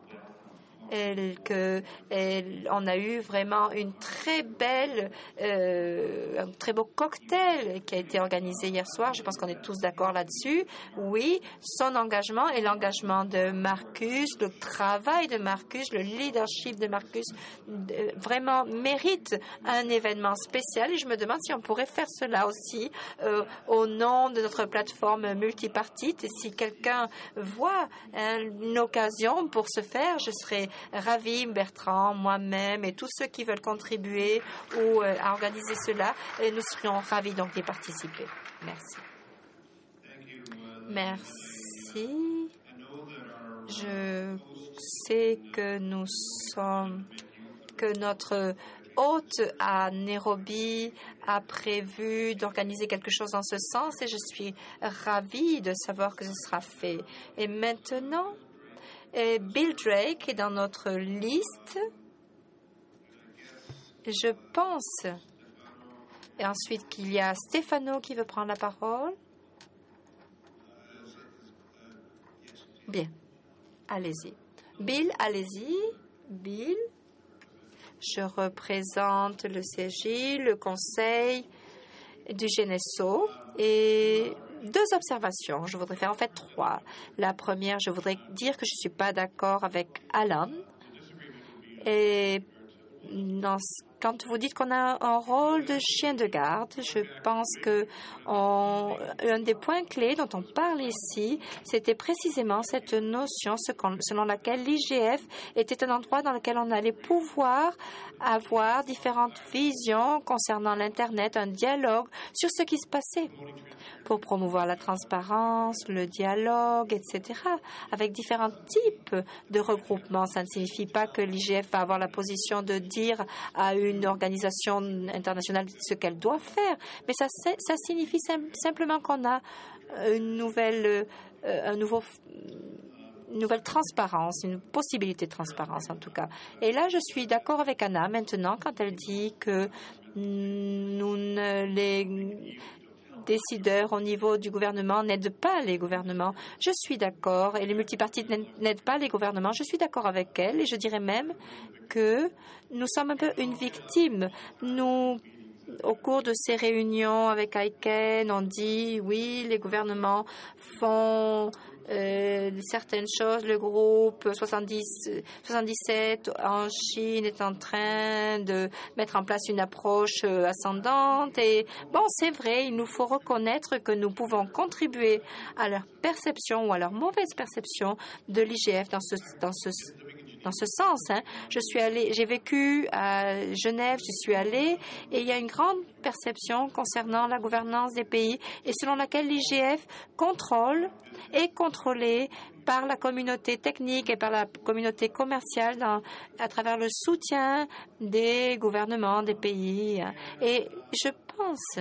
qu'on a eu vraiment une très belle, euh, un très beau cocktail qui a été organisé hier soir. Je pense qu'on est tous d'accord là-dessus. Oui, son engagement et l'engagement de Marcus, le travail de Marcus, le leadership de Marcus, euh, vraiment mérite un événement spécial. Et je me demande si on pourrait faire cela aussi euh, au nom de notre plateforme multipartite. Et si quelqu'un voit hein, une occasion pour ce faire, je serais ravi, Bertrand, moi-même et tous ceux qui veulent contribuer ou euh, à organiser cela, et nous serions ravis donc d'y participer. Merci. Merci. Je sais que nous sommes, que notre hôte à Nairobi a prévu d'organiser quelque chose dans ce sens et je suis ravie de savoir que ce sera fait. Et maintenant, et Bill Drake est dans notre liste, je pense. Et ensuite qu'il y a Stefano qui veut prendre la parole. Bien. Allez-y. Bill, allez-y. Bill. Je représente le C J, le conseil du G N S O et deux observations. Je voudrais faire en fait trois. La première, je voudrais dire que je ne suis pas d'accord avec Alan. Et dans ce Quand vous dites qu'on a un rôle de chien de garde, je pense que on, un des points clés dont on parle ici, c'était précisément cette notion selon laquelle l'I G F était un endroit dans lequel on allait pouvoir avoir différentes visions concernant l'Internet, un dialogue sur ce qui se passait pour promouvoir la transparence, le dialogue, et cetera, avec différents types de regroupements. Ça ne signifie pas que l'I G F va avoir la position de dire à une organisation internationale ce qu'elle doit faire, mais ça, ça signifie sim simplement qu'on a une nouvelle, euh, un nouveau, une nouvelle transparence, une possibilité de transparence en tout cas. Et là, je suis d'accord avec Anna maintenant quand elle dit que nous ne les décideurs au niveau du gouvernement n'aident pas les gouvernements. Je suis d'accord. Et les multipartites n'aident pas les gouvernements. Je suis d'accord avec elle. Et je dirais même que nous sommes un peu une victime. Nous, au cours de ces réunions avec I C A N, on dit oui, les gouvernements font Euh, certaines choses. Le groupe soixante-dix, soixante-dix-sept en Chine est en train de mettre en place une approche euh, ascendante. Et bon, c'est vrai, il nous faut reconnaître que nous pouvons contribuer à leur perception ou à leur mauvaise perception de l'I G F dans ce, dans ce dans ce sens. Hein. Je suis allée, j'ai vécu à Genève, j'y suis allée, et il y a une grande perception concernant la gouvernance des pays et selon laquelle l'I G F contrôle est contrôlé par la communauté technique et par la communauté commerciale dans, à travers le soutien des gouvernements des pays. Et je pense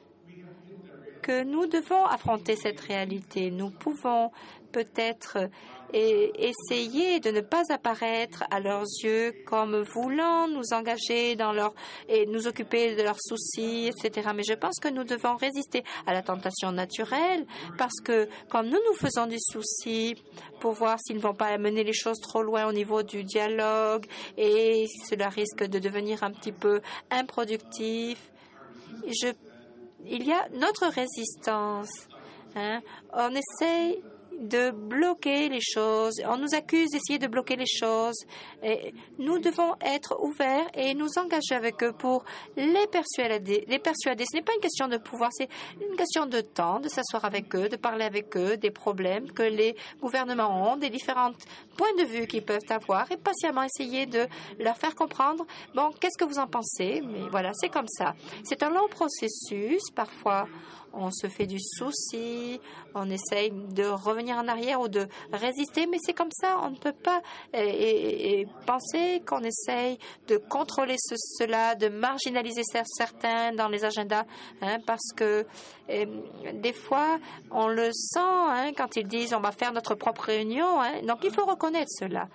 que nous devons affronter cette réalité. Nous pouvons peut-être et essayer de ne pas apparaître à leurs yeux comme voulant nous engager dans leur et nous occuper de leurs soucis, et cetera. Mais je pense que nous devons résister à la tentation naturelle parce que comme nous nous faisons des soucis pour voir s'ils ne vont pas mener les choses trop loin au niveau du dialogue et cela risque de devenir un petit peu improductif, je, il y a notre résistance. Hein. On essaye de bloquer les choses. On nous accuse d'essayer de bloquer les choses. Et nous devons être ouverts et nous engager avec eux pour les persuader. Les persuader. Ce n'est pas une question de pouvoir, c'est une question de temps, de s'asseoir avec eux, de parler avec eux des problèmes que les gouvernements ont, des différents points de vue qu'ils peuvent avoir et patiemment essayer de leur faire comprendre, bon, qu'est-ce que vous en pensez? Mais voilà, c'est comme ça. C'est un long processus. Parfois, on se fait du souci, on essaye de revenir en arrière ou de résister, mais c'est comme ça, on ne peut pas et, et, et penser qu'on essaye de contrôler ce, cela, de marginaliser certains dans les agendas, hein, parce que et, des fois, on le sent hein, quand ils disent on va faire notre propre réunion, hein, donc il faut reconnaître cela.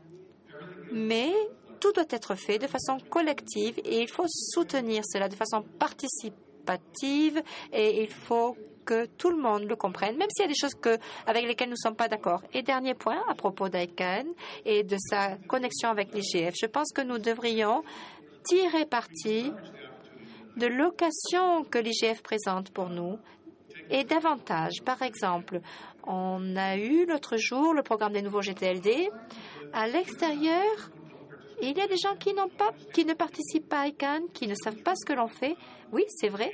Mais tout doit être fait de façon collective et il faut soutenir cela de façon participative. Et il faut que tout le monde le comprenne, même s'il y a des choses que, avec lesquelles nous ne sommes pas d'accord. Et dernier point, à propos d'I C A N et de sa connexion avec l'I G F, je pense que nous devrions tirer parti de l'occasion que l'I G F présente pour nous et davantage. Par exemple, on a eu l'autre jour le programme des nouveaux G T L D. À l'extérieur, il y a des gens qui, n'ont pas, qui ne participent pas à I C A N, qui ne savent pas ce que l'on fait. Oui, c'est vrai.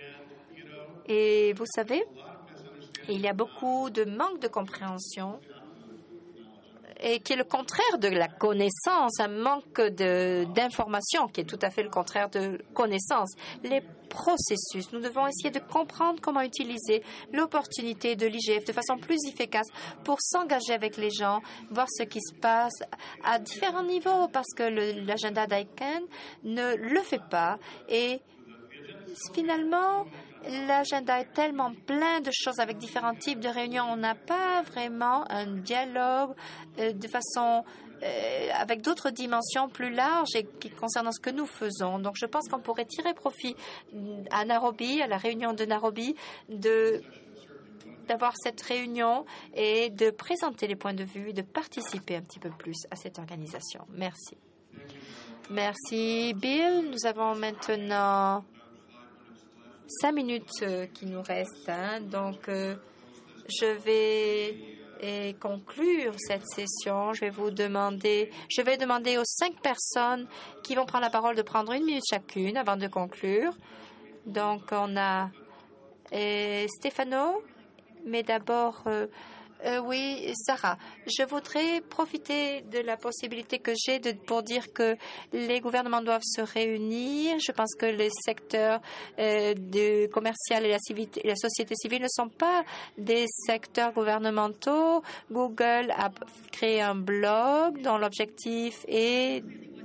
Et vous savez, il y a beaucoup de manque de compréhension et qui est le contraire de la connaissance, un manque d'information qui est tout à fait le contraire de connaissance. Les processus, nous devons essayer de comprendre comment utiliser l'opportunité de l'I G F de façon plus efficace pour s'engager avec les gens, voir ce qui se passe à différents niveaux parce que l'agenda d'I C A N ne le fait pas et finalement, l'agenda est tellement plein de choses avec différents types de réunions. On n'a pas vraiment un dialogue euh, de façon euh, avec d'autres dimensions plus larges et qui concernant ce que nous faisons. Donc, je pense qu'on pourrait tirer profit à Nairobi, à la réunion de Nairobi, de d'avoir cette réunion et de présenter les points de vue, de participer un petit peu plus à cette organisation. Merci. Merci, Bill. Nous avons maintenant cinq minutes qui nous restent. Hein. Donc, euh, je vais et conclure cette session. Je vais vous demander, je vais demander aux cinq personnes qui vont prendre la parole de prendre une minute chacune avant de conclure. Donc, on a et Stefano, mais d'abord, euh, euh, oui, Sarah. Je voudrais profiter de la possibilité que j'ai de, pour dire que les gouvernements doivent se réunir. Je pense que les secteurs euh, du commercial et la, civil, et la société civile ne sont pas des secteurs gouvernementaux. Google a créé un blog dont l'objectif est...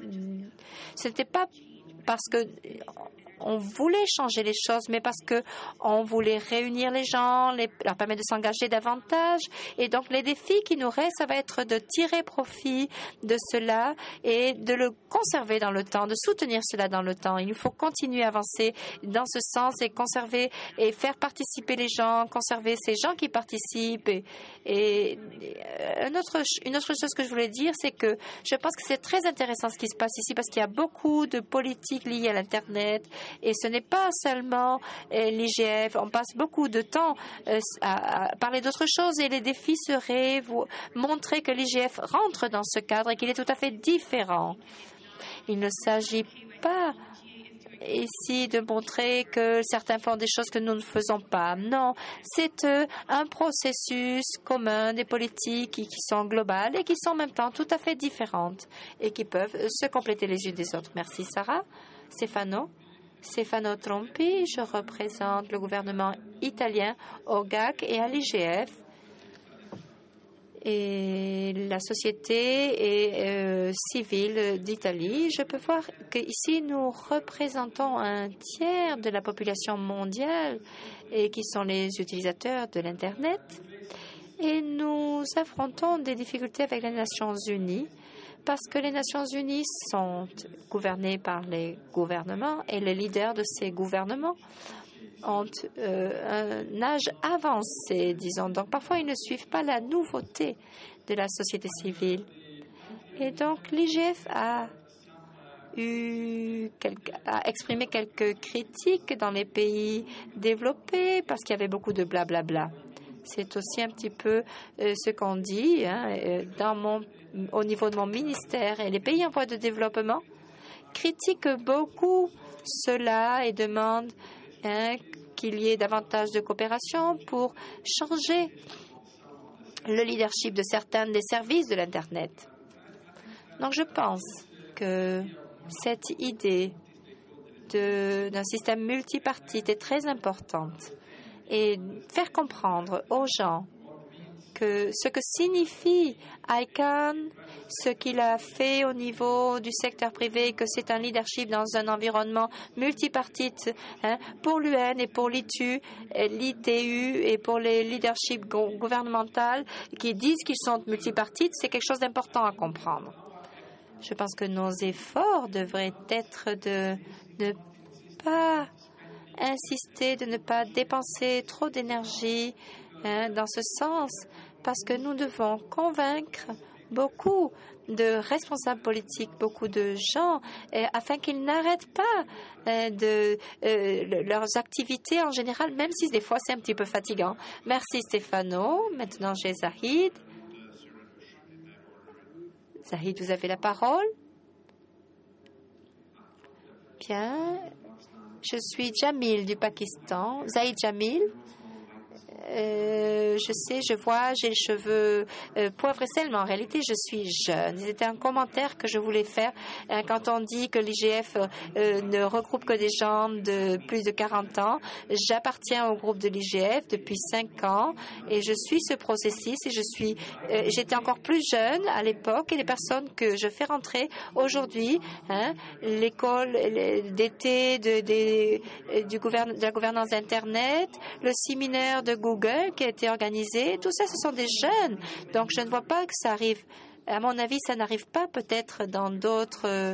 Ce n'était pas parce que on voulait changer les choses, mais parce que on voulait réunir les gens, les, leur permettre de s'engager davantage. Et donc, les défis qui nous restent, ça va être de tirer profit de cela et de le conserver dans le temps, de soutenir cela dans le temps. Il faut continuer à avancer dans ce sens et conserver et faire participer les gens, conserver ces gens qui participent. Et, et une, autre, une autre chose que je voulais dire, c'est que je pense que c'est très intéressant ce qui se passe ici parce qu'il y a beaucoup de politiques liées à l'Internet. Et ce n'est pas seulement euh, l'I G F. On passe beaucoup de temps euh, à, à parler d'autres choses et les défis seraient vous montrer que l'I G F rentre dans ce cadre et qu'il est tout à fait différent. Il ne s'agit pas ici de montrer que certains font des choses que nous ne faisons pas. Non, c'est euh, un processus commun des politiques qui, qui sont globales et qui sont en même temps tout à fait différentes et qui peuvent se compléter les unes des autres. Merci, Sarah. Stefano. Stefano Trompi, je représente le gouvernement italien au G A C et à l'I G F. Et la société et, euh, civile d'Italie. Je peux voir qu'ici, nous représentons un tiers de la population mondiale et qui sont les utilisateurs de l'Internet. Et nous affrontons des difficultés avec les Nations unies parce que les Nations unies sont gouvernées par les gouvernements et les leaders de ces gouvernements ont euh, un âge avancé, disons. Donc, parfois, ils ne suivent pas la nouveauté de la société civile. Et donc, l'I G F a, eu quelques, a exprimé quelques critiques dans les pays développés parce qu'il y avait beaucoup de blablabla. C'est aussi un petit peu euh, ce qu'on dit hein, dans mon, au niveau de mon ministère. Et les pays en voie de développement critiquent beaucoup cela et demandent hein, qu'il y ait davantage de coopération pour changer le leadership de certains des services de l'Internet. Donc, je pense que cette idée de, d'un système multipartite est très importante. Et faire comprendre aux gens que ce que signifie I C A N, ce qu'il a fait au niveau du secteur privé, que c'est un leadership dans un environnement multipartite hein, pour l'U N et pour l'I T U, l'I T U et pour les leaderships gouvernementaux qui disent qu'ils sont multipartites, c'est quelque chose d'important à comprendre. Je pense que nos efforts devraient être de ne pas insister, de ne pas dépenser trop d'énergie hein, dans ce sens, parce que nous devons convaincre beaucoup de responsables politiques, beaucoup de gens, euh, afin qu'ils n'arrêtent pas euh, de euh, leurs activités en général, même si des fois c'est un petit peu fatigant. Merci Stefano. Maintenant j'ai Zahid. Zahid, vous avez la parole. Bien. Je suis Jamil du Pakistan. Zahid Jamil. Euh, je sais, je vois, j'ai les cheveux euh, poivre et sel, mais en réalité, je suis jeune. C'était un commentaire que je voulais faire hein, quand on dit que l'I G F euh, ne regroupe que des gens de plus de quarante ans. J'appartiens au groupe de l'I G F depuis cinq ans et je suis ce processus et je suis, euh, j'étais encore plus jeune à l'époque et les personnes que je fais rentrer aujourd'hui, hein, l'école d'été de, de, du gouverne, de la gouvernance Internet, le séminaire de Google qui a été organisé, tout ça, ce sont des jeunes. Donc, je ne vois pas que ça arrive. À mon avis, ça n'arrive pas peut-être dans d'autres... Euh...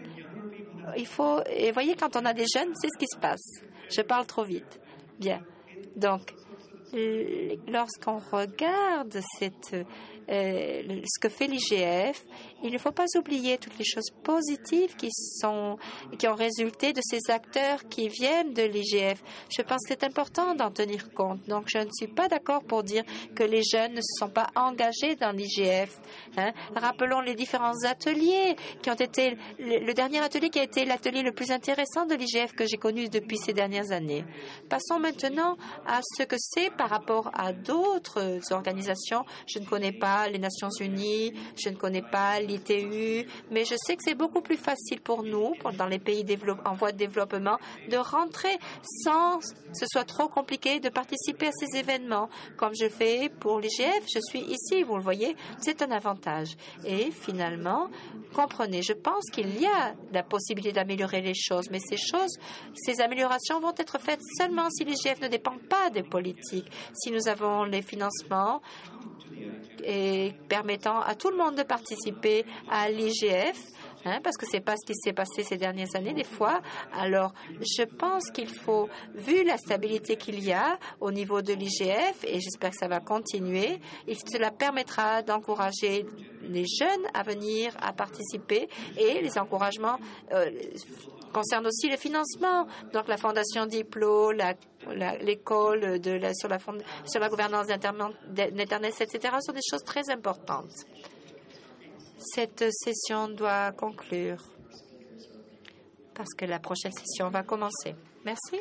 Il faut... Et voyez, quand on a des jeunes, c'est ce qui se passe. Je parle trop vite. Bien. Donc, lorsqu'on regarde cette, euh, ce que fait l'I G F, il ne faut pas oublier toutes les choses positives qui, sont, qui ont résulté de ces acteurs qui viennent de l'I G F. Je pense que c'est important d'en tenir compte. Donc, je ne suis pas d'accord pour dire que les jeunes ne se sont pas engagés dans l'I G F. Hein. Rappelons les différents ateliers qui ont été, le, le dernier atelier qui a été l'atelier le plus intéressant de l'I G F que j'ai connu depuis ces dernières années. Passons maintenant à ce que c'est par rapport à d'autres organisations. Je ne connais pas les Nations Unies, je ne connais pas l'I T U, mais je sais que c'est beaucoup plus facile pour nous, dans les pays en voie de développement, de rentrer sans que ce soit trop compliqué de participer à ces événements. Comme je fais pour l'I G F, je suis ici, vous le voyez, c'est un avantage. Et finalement, comprenez, je pense qu'il y a la possibilité d'améliorer les choses, mais ces choses, ces améliorations vont être faites seulement si l'I G F ne dépend pas des politiques. Si nous avons les financements et permettant à tout le monde de participer à l'I G F, hein, parce que ce n'est pas ce qui s'est passé ces dernières années des fois. Alors, je pense qu'il faut, vu la stabilité qu'il y a au niveau de l'I G F, et j'espère que ça va continuer, et cela permettra d'encourager les jeunes à venir, à participer, et les encouragements euh, concernent aussi le financement. Donc, la Fondation Diplo, la l'école de la, sur, la fond, sur la gouvernance d'Internet, et cetera, sont des choses très importantes. Cette session doit conclure parce que la prochaine session va commencer. Merci.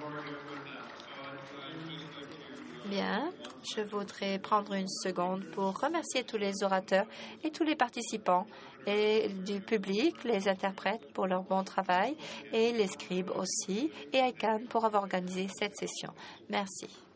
Bien, je voudrais prendre une seconde pour remercier tous les orateurs et tous les participants et du public, les interprètes pour leur bon travail et les scribes aussi et I C A N pour avoir organisé cette session. Merci.